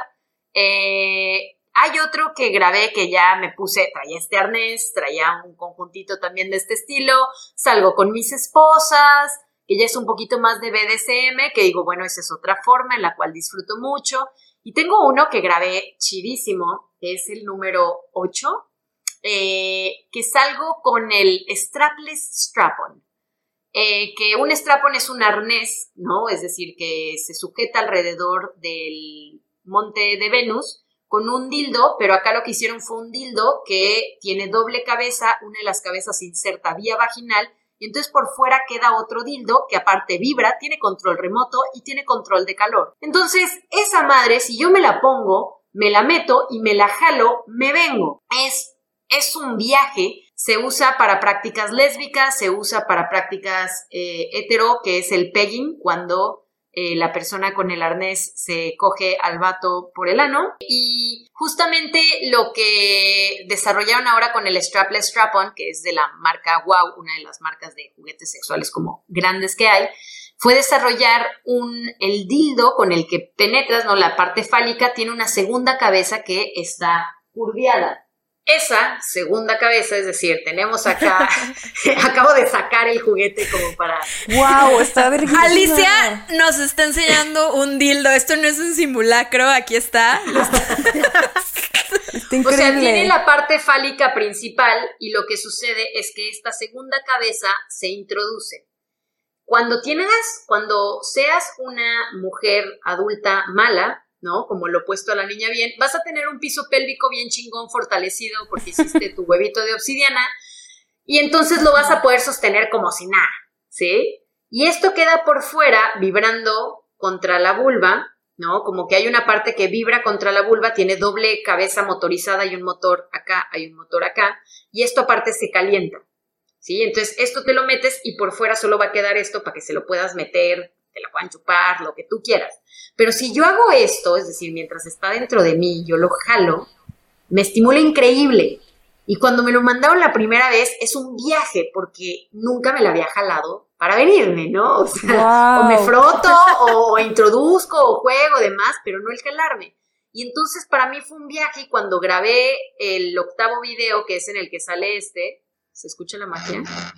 Speaker 7: Hay otro que grabé que ya me puse, traía este arnés, traía un conjuntito también de este estilo, salgo con mis esposas, que ya es un poquito más de BDSM, que digo, bueno, esa es otra forma en la cual disfruto mucho. Y tengo uno que grabé chidísimo, que es el número 8, que salgo con el strapless strap-on. Que un strap-on es un arnés, ¿no? Es decir, que se sujeta alrededor del monte de Venus con un dildo, pero acá lo que hicieron fue un dildo que tiene doble cabeza, una de las cabezas se inserta vía vaginal, y entonces por fuera queda otro dildo que aparte vibra, tiene control remoto y tiene control de calor. Entonces, esa madre, si yo me la pongo, me la meto y me la jalo, me vengo. Es un viaje, se usa para prácticas lésbicas, se usa para prácticas hetero, que es el pegging, cuando la persona con el arnés se coge al vato por el ano. Y justamente lo que desarrollaron ahora con el strapless strap-on, que es de la marca Wow, una de las marcas de juguetes sexuales como grandes que hay, fue desarrollar el dildo con el que penetras, ¿no? La parte fálica tiene una segunda cabeza que está curviada. Esa segunda cabeza, es decir, tenemos acá, acabo de sacar el juguete como para...
Speaker 6: ¡Wow! Está verguísima.
Speaker 8: Alicia nos está enseñando un dildo, esto no es un simulacro, aquí está.
Speaker 6: Está increíble.
Speaker 7: O sea, tiene la parte fálica principal y lo que sucede es que esta segunda cabeza se introduce. Cuando seas una mujer adulta mala, ¿no? Como lo opuesto a la niña bien, vas a tener un piso pélvico bien chingón, fortalecido, porque hiciste tu huevito de obsidiana, y entonces lo vas a poder sostener como si nada, ¿sí? Y esto queda por fuera, vibrando contra la vulva, ¿no? Como que hay una parte que vibra contra la vulva, tiene doble cabeza motorizada, hay un motor acá, hay un motor acá, y esto aparte se calienta, ¿sí? Entonces esto te lo metes y por fuera solo va a quedar esto para que se lo puedas meter, te la puedan chupar, lo que tú quieras. Pero si yo hago esto, es decir, mientras está dentro de mí, yo lo jalo, me estimula increíble. Y cuando me lo mandaron la primera vez, es un viaje, porque nunca me la había jalado para venirme, ¿no? O sea, o me froto, o introduzco, o juego, demás, pero no el jalarme. Y entonces para mí fue un viaje, y cuando grabé el 8º video, que es en el que sale ¿se escucha la magia?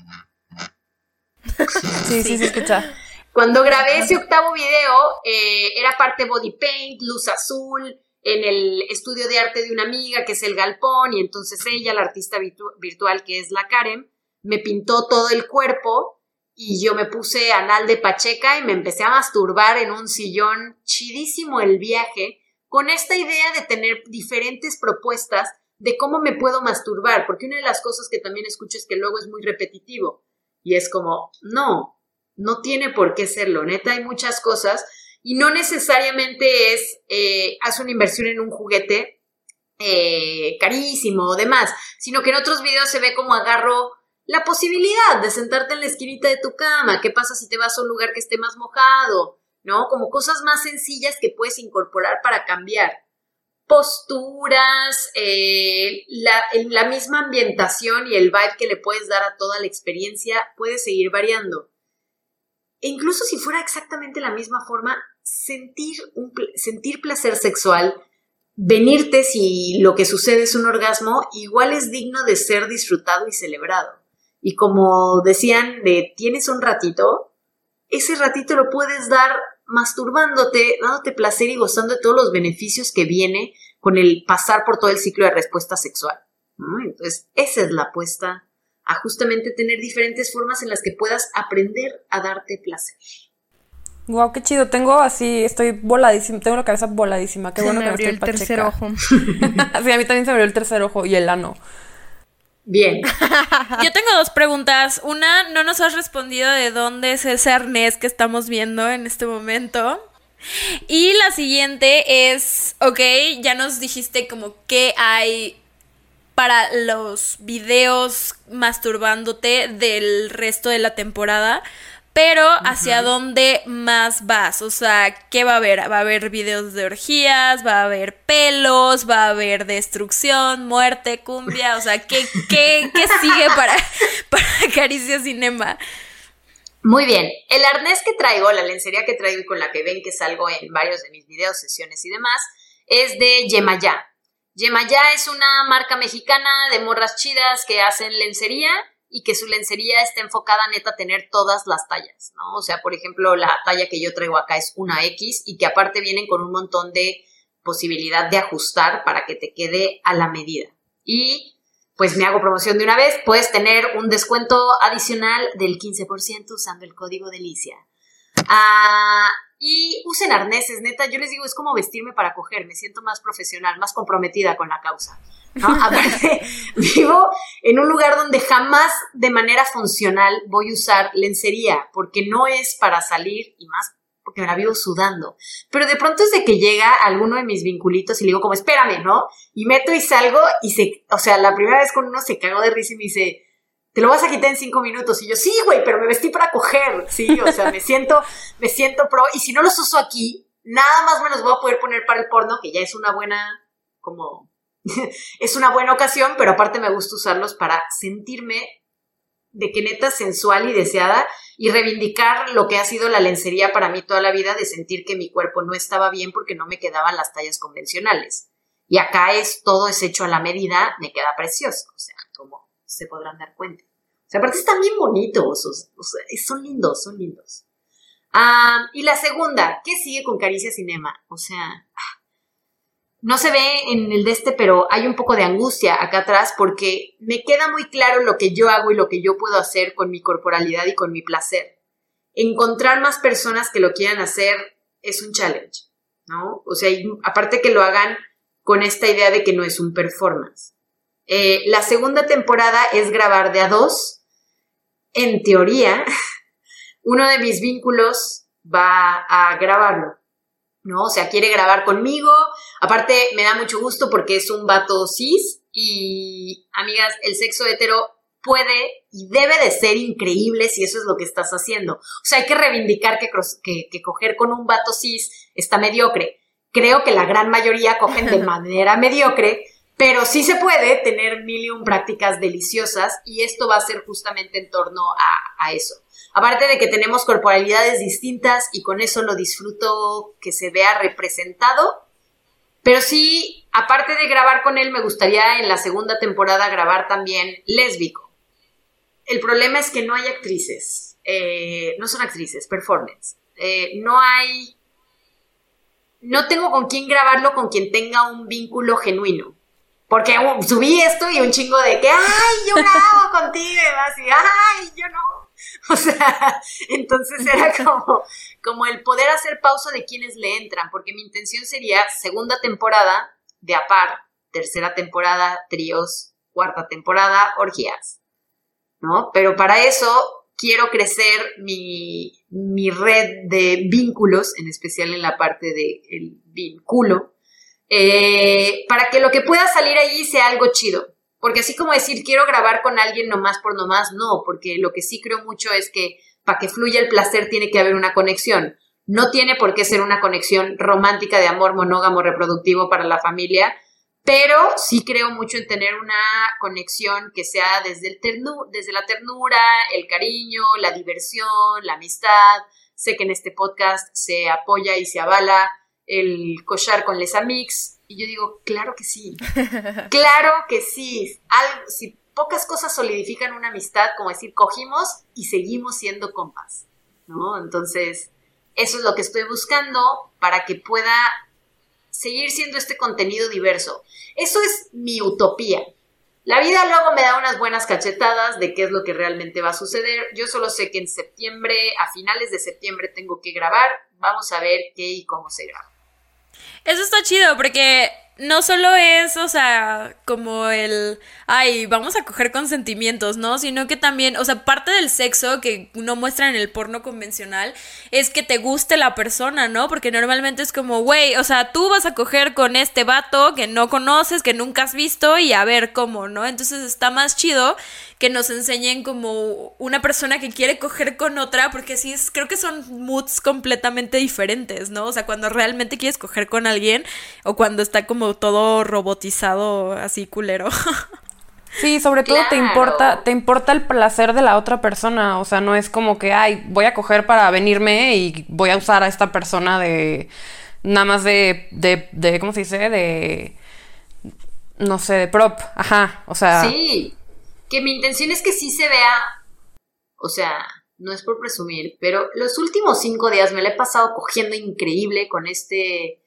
Speaker 6: Sí, se escucha.
Speaker 7: Cuando grabé ese 8º video, era parte body paint, luz azul, en el estudio de arte de una amiga, que es El Galpón, y entonces ella, la artista virtual, que es la Karen, me pintó todo el cuerpo, y yo me puse anal de pacheca y me empecé a masturbar en un sillón. Chidísimo el viaje, con esta idea de tener diferentes propuestas de cómo me puedo masturbar, porque una de las cosas que también escucho es que luego es muy repetitivo, y es como, no tiene por qué serlo, neta, hay muchas cosas, y no necesariamente es, haz una inversión en un juguete carísimo o demás, sino que en otros videos se ve como agarro la posibilidad de sentarte en la esquinita de tu cama, qué pasa si te vas a un lugar que esté más mojado, ¿no? Como cosas más sencillas que puedes incorporar para cambiar posturas, la misma ambientación y el vibe que le puedes dar a toda la experiencia puede seguir variando. E incluso si fuera exactamente la misma forma, sentir placer sexual, venirte si lo que sucede es un orgasmo, igual es digno de ser disfrutado y celebrado. Y como decían, tienes un ratito, ese ratito lo puedes dar masturbándote, dándote placer y gozando de todos los beneficios que viene con el pasar por todo el ciclo de respuesta sexual, ¿no? Entonces, esa es la apuesta a justamente tener diferentes formas en las que puedas aprender a darte placer.
Speaker 6: Wow, qué chido. Estoy voladísima, tengo la cabeza voladísima. Qué bueno que no estoy pacheca. Se me abrió el tercer ojo. Sí, a mí también se me abrió el tercer ojo y el ano.
Speaker 7: Bien.
Speaker 8: Yo tengo 2 preguntas. Una, no nos has respondido de dónde es ese arnés que estamos viendo en este momento. Y la siguiente es, ya nos dijiste como qué hay para los videos masturbándote del resto de la temporada, pero ¿hacia dónde más vas? O sea, ¿qué va a haber? ¿Va a haber videos de orgías? ¿Va a haber pelos? ¿Va a haber destrucción, muerte, cumbia? O sea, ¿qué sigue para Caricia Cinema?
Speaker 7: Muy bien. El arnés que traigo, la lencería que traigo y con la que ven que salgo en varios de mis videos, sesiones y demás, es de Yemayá. Yemayá es una marca mexicana de morras chidas que hacen lencería y que su lencería está enfocada neta a tener todas las tallas, ¿no? O sea, por ejemplo, la talla que yo traigo acá es una X y que aparte vienen con un montón de posibilidad de ajustar para que te quede a la medida. Y pues me hago promoción de una vez, puedes tener un descuento adicional del 15% usando el código DELICIA. Y usen arneses, neta, yo les digo, es como vestirme para coger, me siento más profesional, más comprometida con la causa, ¿no? Aparte, vivo en un lugar donde jamás de manera funcional voy a usar lencería, porque no es para salir y más porque me la vivo sudando. Pero de pronto es de que llega alguno de mis vinculitos y le digo como, espérame, ¿no? Y meto y salgo y la primera vez con uno se cagó de risa y me dice, ¿te lo vas a quitar en 5 minutos? Y yo, sí, güey, pero me vestí para coger, sí, o sea, me siento pro, y si no los uso aquí, nada más me los voy a poder poner para el porno, que ya es una buena, es una buena ocasión, pero aparte me gusta usarlos para sentirme de que neta sensual y deseada, y reivindicar lo que ha sido la lencería para mí toda la vida, de sentir que mi cuerpo no estaba bien porque no me quedaban las tallas convencionales. Y acá todo es hecho a la medida, me queda precioso, o sea, como se podrán dar cuenta. O sea, aparte están bien bonitos, o sea, son lindos. Y la segunda, ¿qué sigue con Caricia Cinema? O sea, no se ve en el pero hay un poco de angustia acá atrás porque me queda muy claro lo que yo hago y lo que yo puedo hacer con mi corporalidad y con mi placer. Encontrar más personas que lo quieran hacer es un challenge, ¿no? O sea, aparte que lo hagan con esta idea de que no es un performance. La segunda temporada es grabar de a 2. En teoría, uno de mis vínculos va a grabarlo, ¿no? O sea, quiere grabar conmigo. Aparte, me da mucho gusto porque es un vato cis y, amigas, el sexo hetero puede y debe de ser increíble si eso es lo que estás haciendo. O sea, hay que reivindicar que coger con un vato cis está mediocre. Creo que la gran mayoría cogen de manera mediocre, pero sí se puede tener 1001 prácticas deliciosas y esto va a ser justamente en torno a eso. Aparte de que tenemos corporalidades distintas y con eso lo disfruto que se vea representado, pero sí, aparte de grabar con él, me gustaría en la segunda temporada grabar también lésbico. El problema es que no hay actrices, no son actrices, performance. No tengo con quién grabarlo, con quien tenga un vínculo genuino. Porque subí esto y un chingo de que, ¡ay, yo grabo contigo! Y vas y, ¡ay, yo no! O sea, entonces era como el poder hacer pausa de quienes le entran, porque mi intención sería segunda temporada de a par, tercera temporada tríos, cuarta temporada orgías, ¿no? Pero para eso quiero crecer mi red de vínculos, en especial en la parte del vínculo, para que lo que pueda salir allí sea algo chido. Porque así como decir, quiero grabar con alguien nomás por nomás, no, porque lo que sí creo mucho es que para que fluya el placer tiene que haber una conexión. No tiene por qué ser una conexión romántica de amor monógamo reproductivo para la familia, pero sí creo mucho en tener una conexión que sea desde la ternura, el cariño, la diversión, la amistad. Sé que en este podcast se apoya y se avala el cochar con les amics. Y yo digo, claro que sí. Claro que sí. Si pocas cosas solidifican una amistad, como decir, cogimos y seguimos siendo compas, ¿no? Entonces, eso es lo que estoy buscando para que pueda seguir siendo este contenido diverso. Eso es mi utopía. La vida luego me da unas buenas cachetadas de qué es lo que realmente va a suceder. Yo solo sé que en septiembre, a finales de septiembre tengo que grabar. Vamos a ver qué y cómo se graba.
Speaker 8: Eso está chido porque no solo es, o sea, como el, ay, vamos a coger con sentimientos, ¿no? Sino que también, o sea, parte del sexo que uno muestra en el porno convencional es que te guste la persona, ¿no? Porque normalmente es como, güey, o sea, tú vas a coger con este vato que no conoces, que nunca has visto y a ver cómo, ¿no? Entonces está más chido que nos enseñen como una persona que quiere coger con otra, porque sí, creo que son moods completamente diferentes, ¿no? O sea, cuando realmente quieres coger con alguien o cuando está como todo robotizado, así culero.
Speaker 6: Sí, sobre todo claro. te importa el placer de la otra persona, o sea, no es como que, ay, voy a coger para venirme y voy a usar a esta persona nada más de ¿cómo se dice? No sé, de prop, ajá, o sea.
Speaker 7: Sí, que mi intención es que sí se vea, o sea, no es por presumir, pero los últimos 5 días me la he pasado cogiendo increíble con este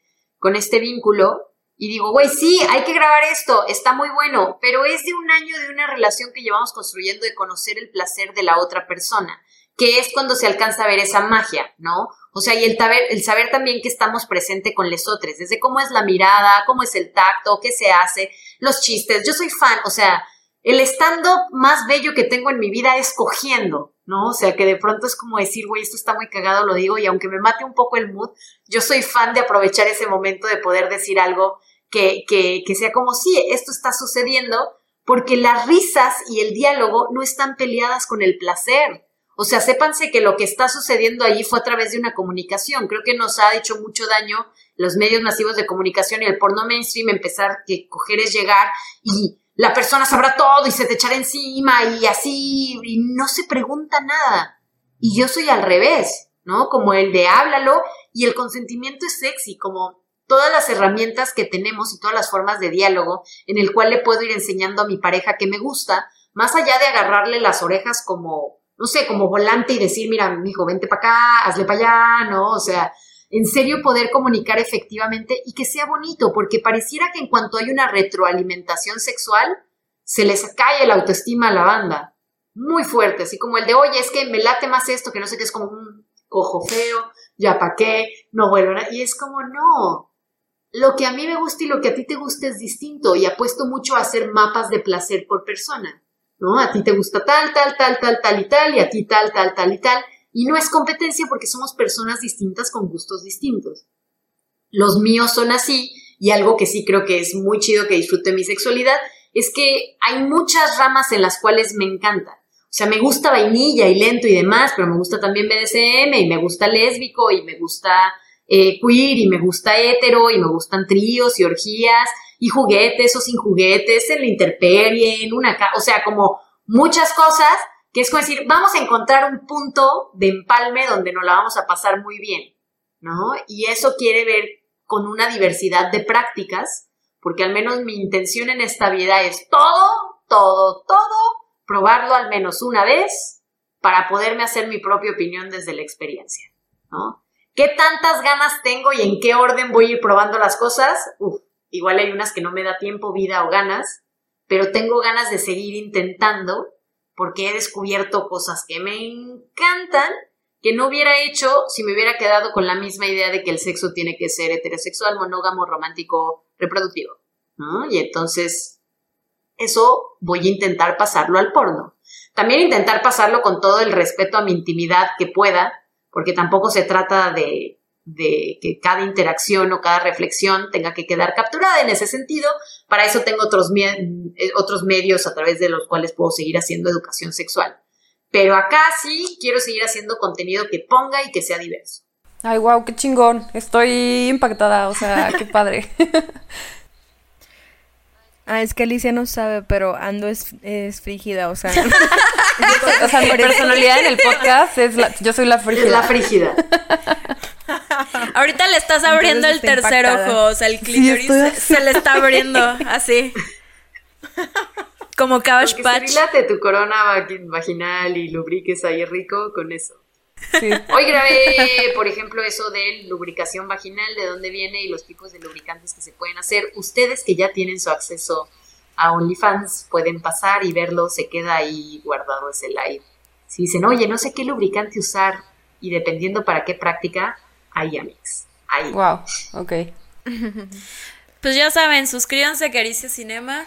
Speaker 7: vínculo. Y digo, güey, sí, hay que grabar esto, está muy bueno, pero es de un año de una relación que llevamos construyendo de conocer el placer de la otra persona, que es cuando se alcanza a ver esa magia, ¿no? O sea, y el saber también que estamos presentes con lesotres, desde cómo es la mirada, cómo es el tacto, qué se hace, los chistes. Yo soy fan, o sea, el stand-up más bello que tengo en mi vida es cogiendo, ¿no? O sea, que de pronto es como decir, güey, esto está muy cagado, lo digo, y aunque me mate un poco el mood, yo soy fan de aprovechar ese momento de poder decir algo que sea como, sí, esto está sucediendo, porque las risas y el diálogo no están peleadas con el placer. O sea, sépanse que lo que está sucediendo allí fue a través de una comunicación. Creo que nos ha hecho mucho daño los medios masivos de comunicación y el porno mainstream, empezar que coger es llegar y la persona sabrá todo y se te echará encima y así, y no se pregunta nada. Y yo soy al revés, ¿no? Como el de háblalo, y el consentimiento es sexy, como todas las herramientas que tenemos y todas las formas de diálogo en el cual le puedo ir enseñando a mi pareja que me gusta, más allá de agarrarle las orejas como, no sé, como volante y decir, mira, mijo, vente para acá, hazle para allá, ¿no? O sea, en serio poder comunicar efectivamente y que sea bonito, porque pareciera que en cuanto hay una retroalimentación sexual, se les cae el autoestima a la banda. Muy fuerte, así como el de, oye, es que me late más esto, que no sé qué, es como un cojo feo, ya pa' qué, no vuelvo a... Y es como, no, lo que a mí me gusta y lo que a ti te gusta es distinto, y apuesto mucho a hacer mapas de placer por persona, ¿no? A ti te gusta tal y tal, y a ti tal y tal, y no es competencia porque somos personas distintas con gustos distintos. Los míos son así, y algo que sí creo que es muy chido que disfrute mi sexualidad es que hay muchas ramas en las cuales me encantan. O sea, me gusta vainilla y lento y demás, pero me gusta también BDSM y me gusta lésbico y me gusta queer y me gusta hetero y me gustan tríos y orgías y juguetes o sin juguetes, en la intemperie, en o sea, como muchas cosas que es como decir, vamos a encontrar un punto de empalme donde nos la vamos a pasar muy bien, ¿no? Y eso quiere ver con una diversidad de prácticas, porque al menos mi intención en esta vida es todo, probarlo al menos una vez para poderme hacer mi propia opinión desde la experiencia, ¿no? ¿Qué tantas ganas tengo y en qué orden voy a ir probando las cosas? Igual hay unas que no me da tiempo, vida o ganas, pero tengo ganas de seguir intentando porque he descubierto cosas que me encantan que no hubiera hecho si me hubiera quedado con la misma idea de que el sexo tiene que ser heterosexual, monógamo, romántico, reproductivo, ¿no? Y entonces eso voy a intentar pasarlo al porno. También intentar pasarlo con todo el respeto a mi intimidad que pueda, porque tampoco se trata de que cada interacción o cada reflexión tenga que quedar capturada en ese sentido. Para eso tengo otros medios a través de los cuales puedo seguir haciendo educación sexual. Pero acá sí quiero seguir haciendo contenido que ponga y que sea diverso.
Speaker 6: Ay, wow, qué chingón. Estoy impactada, o sea, qué padre.
Speaker 9: Es que Alicia no sabe, pero Ando es frígida, o sea.
Speaker 6: O sea, mi personalidad en el podcast yo soy la frígida.
Speaker 7: Es la frígida.
Speaker 8: Ahorita le estás abriendo el tercer ojo, o sea, el clítoris se le está abriendo, así. Como Cabbage Patch.
Speaker 7: Porque se dilate tu corona vaginal y lubriques ahí rico con eso.
Speaker 6: Sí.
Speaker 7: Hoy grabé, por ejemplo, eso de lubricación vaginal, de dónde viene y los tipos de lubricantes que se pueden hacer. Ustedes que ya tienen su acceso a OnlyFans pueden pasar y verlo, se queda ahí guardado ese live. Si dicen, oye, no sé qué lubricante usar y dependiendo para qué práctica, ahí, amigos. Ahí.
Speaker 6: Wow, ok.
Speaker 8: Pues ya saben, suscríbanse a Caricia Cinema.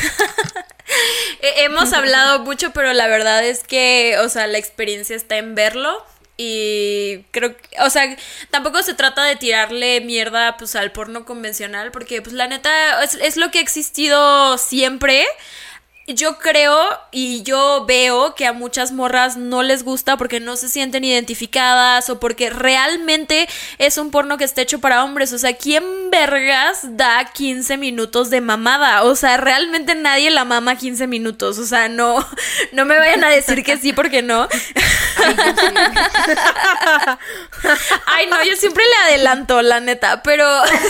Speaker 8: Hemos hablado mucho, pero la verdad es que, o sea, la experiencia está en verlo. Y creo que, o sea, tampoco se trata de tirarle mierda pues al porno convencional, porque pues la neta es lo que ha existido siempre. Yo creo y yo veo que a muchas morras no les gusta porque no se sienten identificadas o porque realmente es un porno que está hecho para hombres. O sea, ¿quién vergas da 15 minutos de mamada? O sea, realmente nadie la mama 15 minutos. O sea, no me vayan a decir que sí porque no. Ay, no, yo siempre le adelanto, la neta, pero...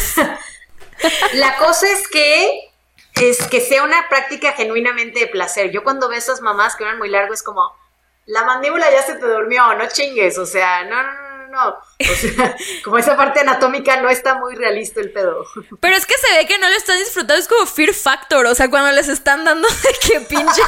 Speaker 7: La cosa es que sea una práctica genuinamente de placer. Yo cuando veo esas mamás que eran muy largo es como, la mandíbula ya se te durmió, no chingues, o sea, no. O sea, como esa parte anatómica no está muy realista el pedo.
Speaker 8: Pero es que se ve que no lo están disfrutando, es como Fear Factor, o sea, cuando les están dando de que pinches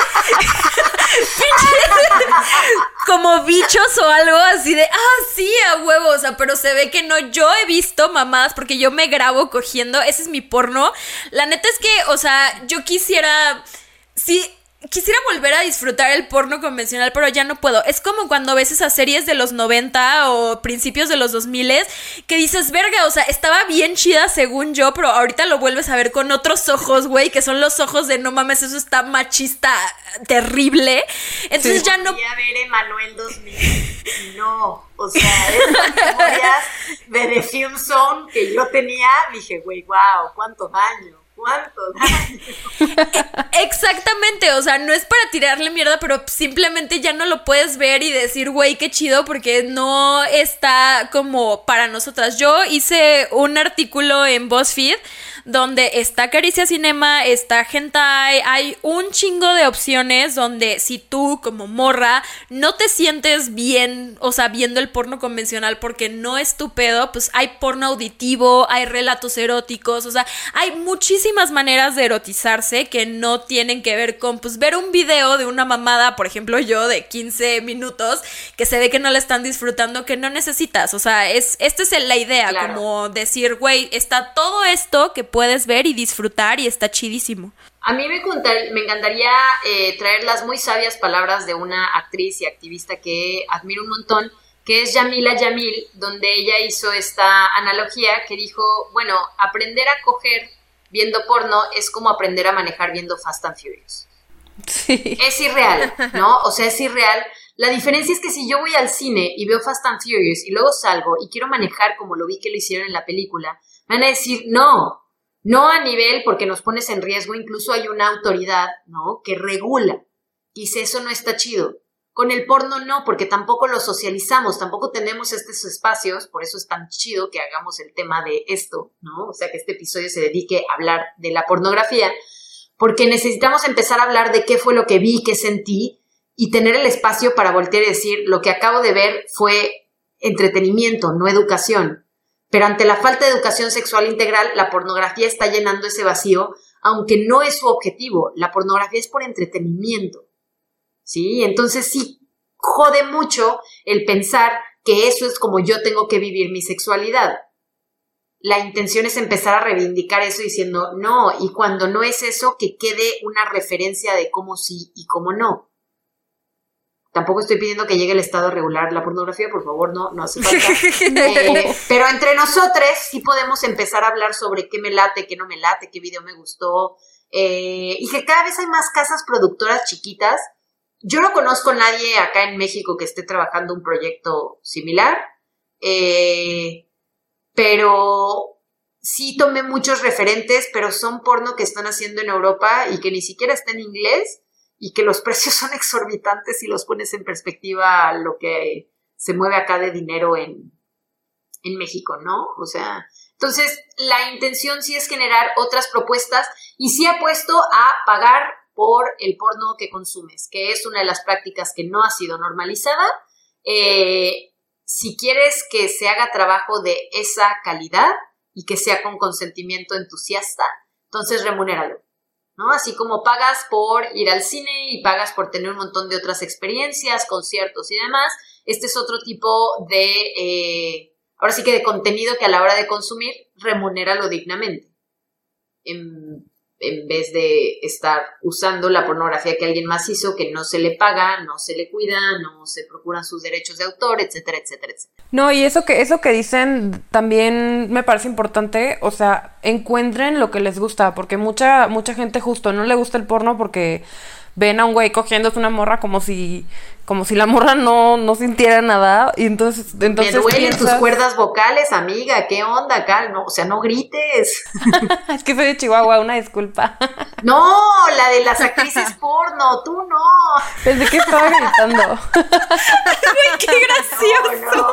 Speaker 8: como bichos o algo así de, sí, a huevo, o sea, pero se ve que no. Yo he visto mamadas porque yo me grabo cogiendo, ese es mi porno. La neta es que, o sea, yo quisiera volver a disfrutar el porno convencional, pero ya no puedo. Es como cuando ves esas series de los 90 o principios de los 2000 que dices, verga, o sea, estaba bien chida según yo, pero ahorita lo vuelves a ver con otros ojos, güey, que son los ojos de no mames, eso está machista terrible. Entonces ya no...
Speaker 7: Voy a ver Emanuel 2000. No, o sea, esas memorias de The Film Zone que yo tenía, dije, güey, wow, cuánto daño.
Speaker 8: Exactamente, o sea, no es para tirarle mierda, pero simplemente ya no lo puedes ver y decir, güey, qué chido, porque no está como para nosotras. Yo hice un artículo en BuzzFeed donde está Caricia Cinema, está Hentai, hay un chingo de opciones donde si tú como morra no te sientes bien, o sea, viendo el porno convencional porque no es tu pedo, pues hay porno auditivo, hay relatos eróticos, o sea, hay muchísimas maneras de erotizarse que no tienen que ver con, pues, ver un video de una mamada, por ejemplo yo, de 15 minutos, que se ve que no la están disfrutando, que no necesitas, o sea, esta es la idea, claro. Como decir, güey, está todo esto que puedes ver y disfrutar y está chidísimo.
Speaker 7: A mí me encantaría traer las muy sabias palabras de una actriz y activista que admiro un montón, que es Yamila Jamil, donde ella hizo esta analogía que dijo, bueno, aprender a coger viendo porno es como aprender a manejar viendo Fast and Furious.
Speaker 6: Sí.
Speaker 7: Es irreal, ¿no? O sea, es irreal. La diferencia es que si yo voy al cine y veo Fast and Furious y luego salgo y quiero manejar como lo vi que lo hicieron en la película, me van a decir, no a nivel porque nos pones en riesgo, incluso hay una autoridad, ¿no? Que regula. Dice, eso no está chido. Con el porno no, porque tampoco lo socializamos, tampoco tenemos estos espacios, por eso es tan chido que hagamos el tema de esto, ¿no? O sea, que este episodio se dedique a hablar de la pornografía, porque necesitamos empezar a hablar de qué fue lo que vi, qué sentí, y tener el espacio para voltear y decir, lo que acabo de ver fue entretenimiento, no educación. Pero ante la falta de educación sexual integral, la pornografía está llenando ese vacío, aunque no es su objetivo. La pornografía es por entretenimiento. ¿Sí? Entonces sí jode mucho el pensar que eso es como yo tengo que vivir mi sexualidad. La intención es empezar a reivindicar eso diciendo no, y cuando no es eso, que quede una referencia de cómo sí y cómo no. Tampoco estoy pidiendo que llegue el Estado a regular la pornografía, por favor, no hace falta. Pero entre nosotros sí podemos empezar a hablar sobre qué me late, qué no me late, qué video me gustó, y que cada vez hay más casas productoras chiquitas. Yo no conozco a nadie acá en México que esté trabajando un proyecto similar, pero sí tomé muchos referentes, pero son porno que están haciendo en Europa y que ni siquiera está en inglés y que los precios son exorbitantes si los pones en perspectiva a lo que se mueve acá de dinero en México, ¿no? O sea, entonces la intención sí es generar otras propuestas y sí apuesto a pagar por el porno que consumes, que es una de las prácticas que no ha sido normalizada. Si quieres que se haga trabajo de esa calidad y que sea con consentimiento entusiasta, entonces remunéralo, ¿no? Así como pagas por ir al cine y pagas por tener un montón de otras experiencias, conciertos y demás, este es otro tipo de, ahora sí que de contenido que a la hora de consumir, remunéralo dignamente. En vez de estar usando la pornografía que alguien más hizo, que no se le paga, no se le cuida, no se procuran sus derechos de autor, etcétera, etcétera, etcétera.
Speaker 6: No, y eso que dicen también me parece importante, o sea, encuentren lo que les gusta, porque mucha gente justo no le gusta el porno porque ven a un güey cogiéndose una morra como si la morra no sintiera nada, y entonces
Speaker 7: me duelen
Speaker 6: piensas...
Speaker 7: tus cuerdas vocales, amiga, ¿qué onda acá? No, o sea, no grites.
Speaker 6: Es que soy de Chihuahua, una disculpa.
Speaker 7: No, la de las actrices porno, tú no.
Speaker 6: Pensé que estaba gritando.
Speaker 8: ¡Qué gracioso!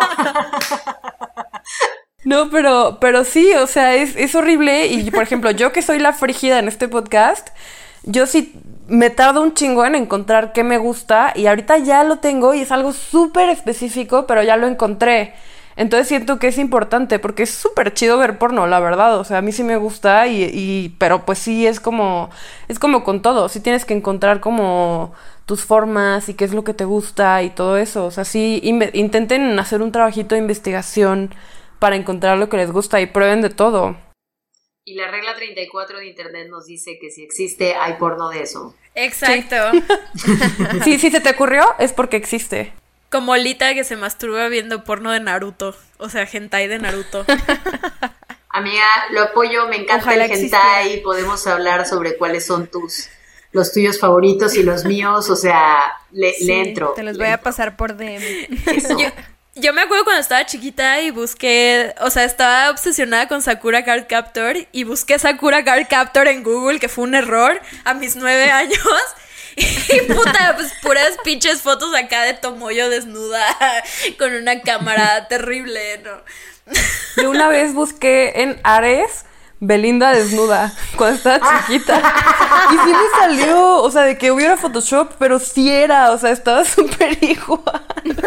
Speaker 6: No, pero sí, o sea, es horrible. Y, por ejemplo, yo que soy la frígida en este podcast, yo sí me tardo un chingo en encontrar qué me gusta, y ahorita ya lo tengo y es algo súper específico, pero ya lo encontré. Entonces siento que es importante porque es súper chido ver porno, la verdad. O sea, a mí sí me gusta, pero pues sí es como con todo. Sí tienes que encontrar como tus formas y qué es lo que te gusta y todo eso. O sea, sí intenten hacer un trabajito de investigación para encontrar lo que les gusta y prueben de todo.
Speaker 7: Y la regla 34 de internet nos dice que si existe, hay porno de eso.
Speaker 8: Exacto.
Speaker 6: Sí, si se te ocurrió, es porque existe.
Speaker 8: Como Lita que se masturba viendo porno de Naruto. O sea, hentai de Naruto.
Speaker 7: Amiga, lo apoyo, me encanta. Ojalá el hentai. Podemos hablar sobre cuáles son los tuyos favoritos y los míos. O sea, le entro.
Speaker 9: Te los voy a pasar por DM.
Speaker 7: Eso.
Speaker 8: Yo me acuerdo cuando estaba chiquita y busqué, o sea, estaba obsesionada con Sakura Card Captor y busqué Sakura Card Captor en Google, que fue un error a mis 9 años. Y puta, pues puras pinches fotos acá de Tomoyo desnuda con una cámara terrible, ¿no?
Speaker 6: Yo una vez busqué en Ares Belinda desnuda cuando estaba chiquita y sí me salió, o sea, de que hubiera Photoshop, pero sí era, o sea, estaba súper igual.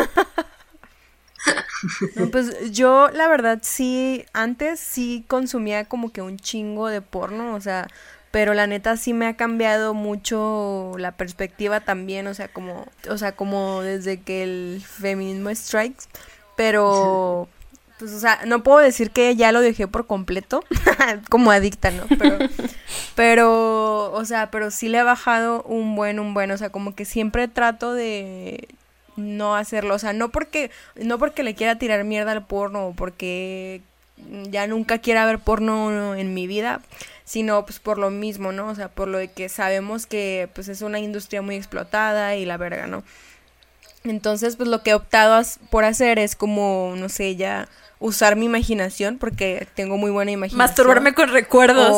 Speaker 9: No, pues yo la verdad sí, antes sí consumía como que un chingo de porno, o sea, pero la neta sí me ha cambiado mucho la perspectiva también, o sea, como desde que el feminismo strikes, pero pues, o sea, no puedo decir que ya lo dejé por completo, como adicta, ¿no? Pero, o sea, pero sí le he bajado un buen, o sea, como que siempre trato de no hacerlo, o sea, no porque le quiera tirar mierda al porno o porque ya nunca quiera ver porno en mi vida, sino pues por lo mismo, ¿no? O sea, por lo de que sabemos que pues es una industria muy explotada y la verga, ¿no? Entonces, pues lo que he optado por hacer es como, no sé, ya usar mi imaginación, porque tengo muy buena imaginación.
Speaker 8: Masturbarme con recuerdos.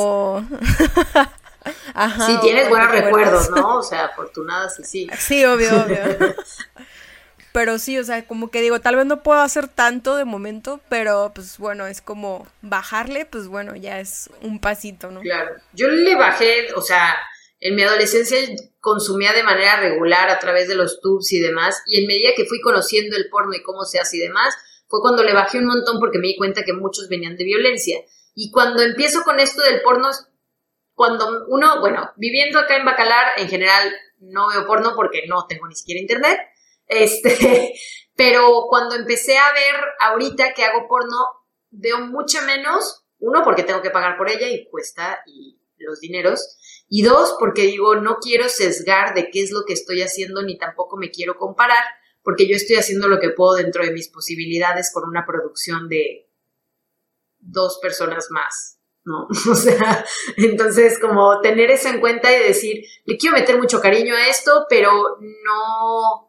Speaker 7: Ajá, sí, tienes buenos recuerdos, ¿no? O sea, afortunadas y sí.
Speaker 9: Sí, obvio. Pero sí, o sea, como que digo, tal vez no puedo hacer tanto de momento, pero pues bueno, es como bajarle, pues bueno, ya es un pasito, ¿no?
Speaker 7: Claro. Yo le bajé, o sea, en mi adolescencia consumía de manera regular a través de los tubes y demás, y en medida que fui conociendo el porno y cómo se hace y demás, fue cuando le bajé un montón porque me di cuenta que muchos venían de violencia. Y cuando empiezo con esto del porno, cuando uno, bueno, viviendo acá en Bacalar, en general no veo porno porque no tengo ni siquiera internet, pero cuando empecé a ver ahorita que hago porno, veo mucho menos, uno, porque tengo que pagar por ella y cuesta y los dineros, y dos, porque digo, no quiero sesgar de qué es lo que estoy haciendo ni tampoco me quiero comparar, porque yo estoy haciendo lo que puedo dentro de mis posibilidades con una producción de 2 personas más, ¿no? O sea, entonces como tener eso en cuenta y decir, le quiero meter mucho cariño a esto, pero no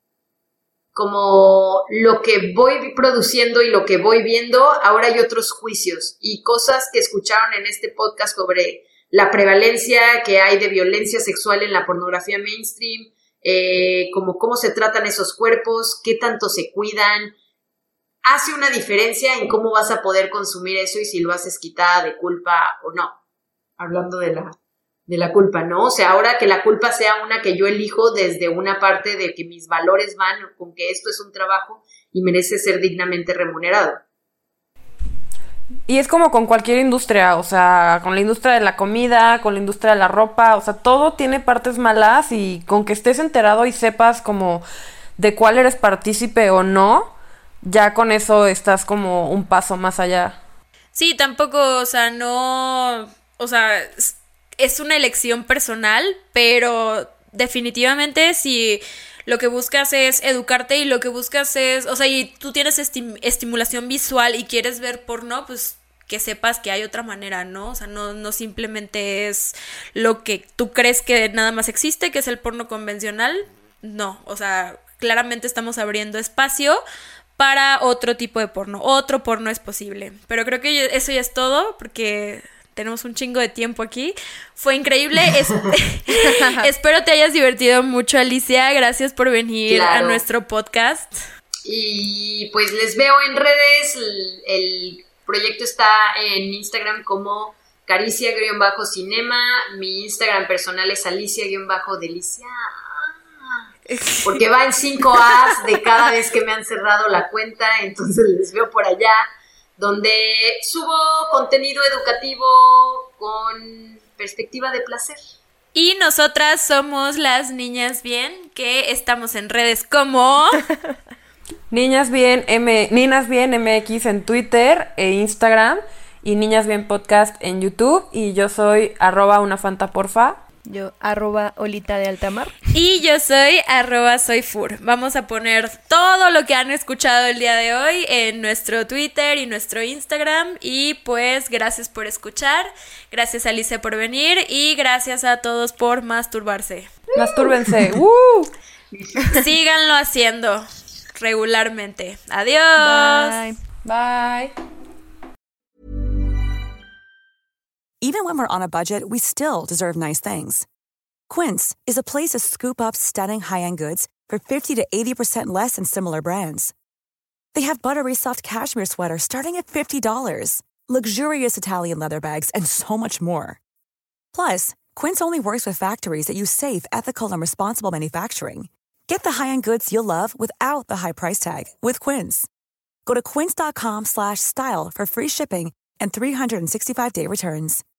Speaker 7: como lo que voy produciendo y lo que voy viendo, ahora hay otros juicios y cosas que escucharon en este podcast sobre la prevalencia que hay de violencia sexual en la pornografía mainstream, como cómo se tratan esos cuerpos, qué tanto se cuidan, hace una diferencia en cómo vas a poder consumir eso y si lo haces quitada de culpa o no. Hablando de la culpa, ¿no? O sea, ahora que la culpa sea una que yo elijo desde una parte de que mis valores van con que esto es un trabajo y merece ser dignamente remunerado.
Speaker 6: Y es como con cualquier industria, o sea, con la industria de la comida, con la industria de la ropa, o sea, todo tiene partes malas y con que estés enterado y sepas como de cuál eres partícipe o no, ya con eso estás como un paso más allá.
Speaker 8: Sí, tampoco, o sea, no, o sea, es una elección personal, pero definitivamente si lo que buscas es educarte y lo que buscas es, o sea, y tú tienes estimulación visual y quieres ver porno, pues que sepas que hay otra manera, ¿no? O sea, no simplemente es lo que tú crees que nada más existe, que es el porno convencional. No, o sea, claramente estamos abriendo espacio para otro tipo de porno. Otro porno es posible. Pero creo que eso ya es todo, porque tenemos un chingo de tiempo aquí. Fue increíble. Espero te hayas divertido mucho, Alicia. Gracias por venir a nuestro podcast.
Speaker 7: Y pues les veo en redes. El proyecto está en Instagram como Caricia_cinema. Mi Instagram personal es Alicia_delicia. Porque va en 5 As de cada vez que me han cerrado la cuenta. Entonces les veo por allá, donde subo contenido educativo con perspectiva de placer.
Speaker 8: Y nosotras somos las Niñas Bien, que estamos en redes como
Speaker 6: Niñas Bien MX en Twitter e Instagram, y Niñas Bien Podcast en YouTube, y yo soy @unafantaporfa.
Speaker 9: Yo, @Olita de Altamar.
Speaker 8: Y yo soy @soyfur. Vamos a poner todo lo que han escuchado el día de hoy en nuestro Twitter y nuestro Instagram. Y pues gracias por escuchar. Gracias, Alicia, por venir. Y gracias a todos por masturbarse.
Speaker 6: Mastúrbense.
Speaker 8: Síganlo haciendo regularmente. Adiós.
Speaker 6: Bye.
Speaker 10: Even when we're on a budget, we still deserve nice things. Quince is a place to scoop up stunning high-end goods for 50 to 80% less than similar brands. They have buttery soft cashmere sweaters starting at $50, luxurious Italian leather bags, and so much more. Plus, Quince only works with factories that use safe, ethical, and responsible manufacturing. Get the high-end goods you'll love without the high price tag with Quince. Go to quince.com/style for free shipping and 365-day returns.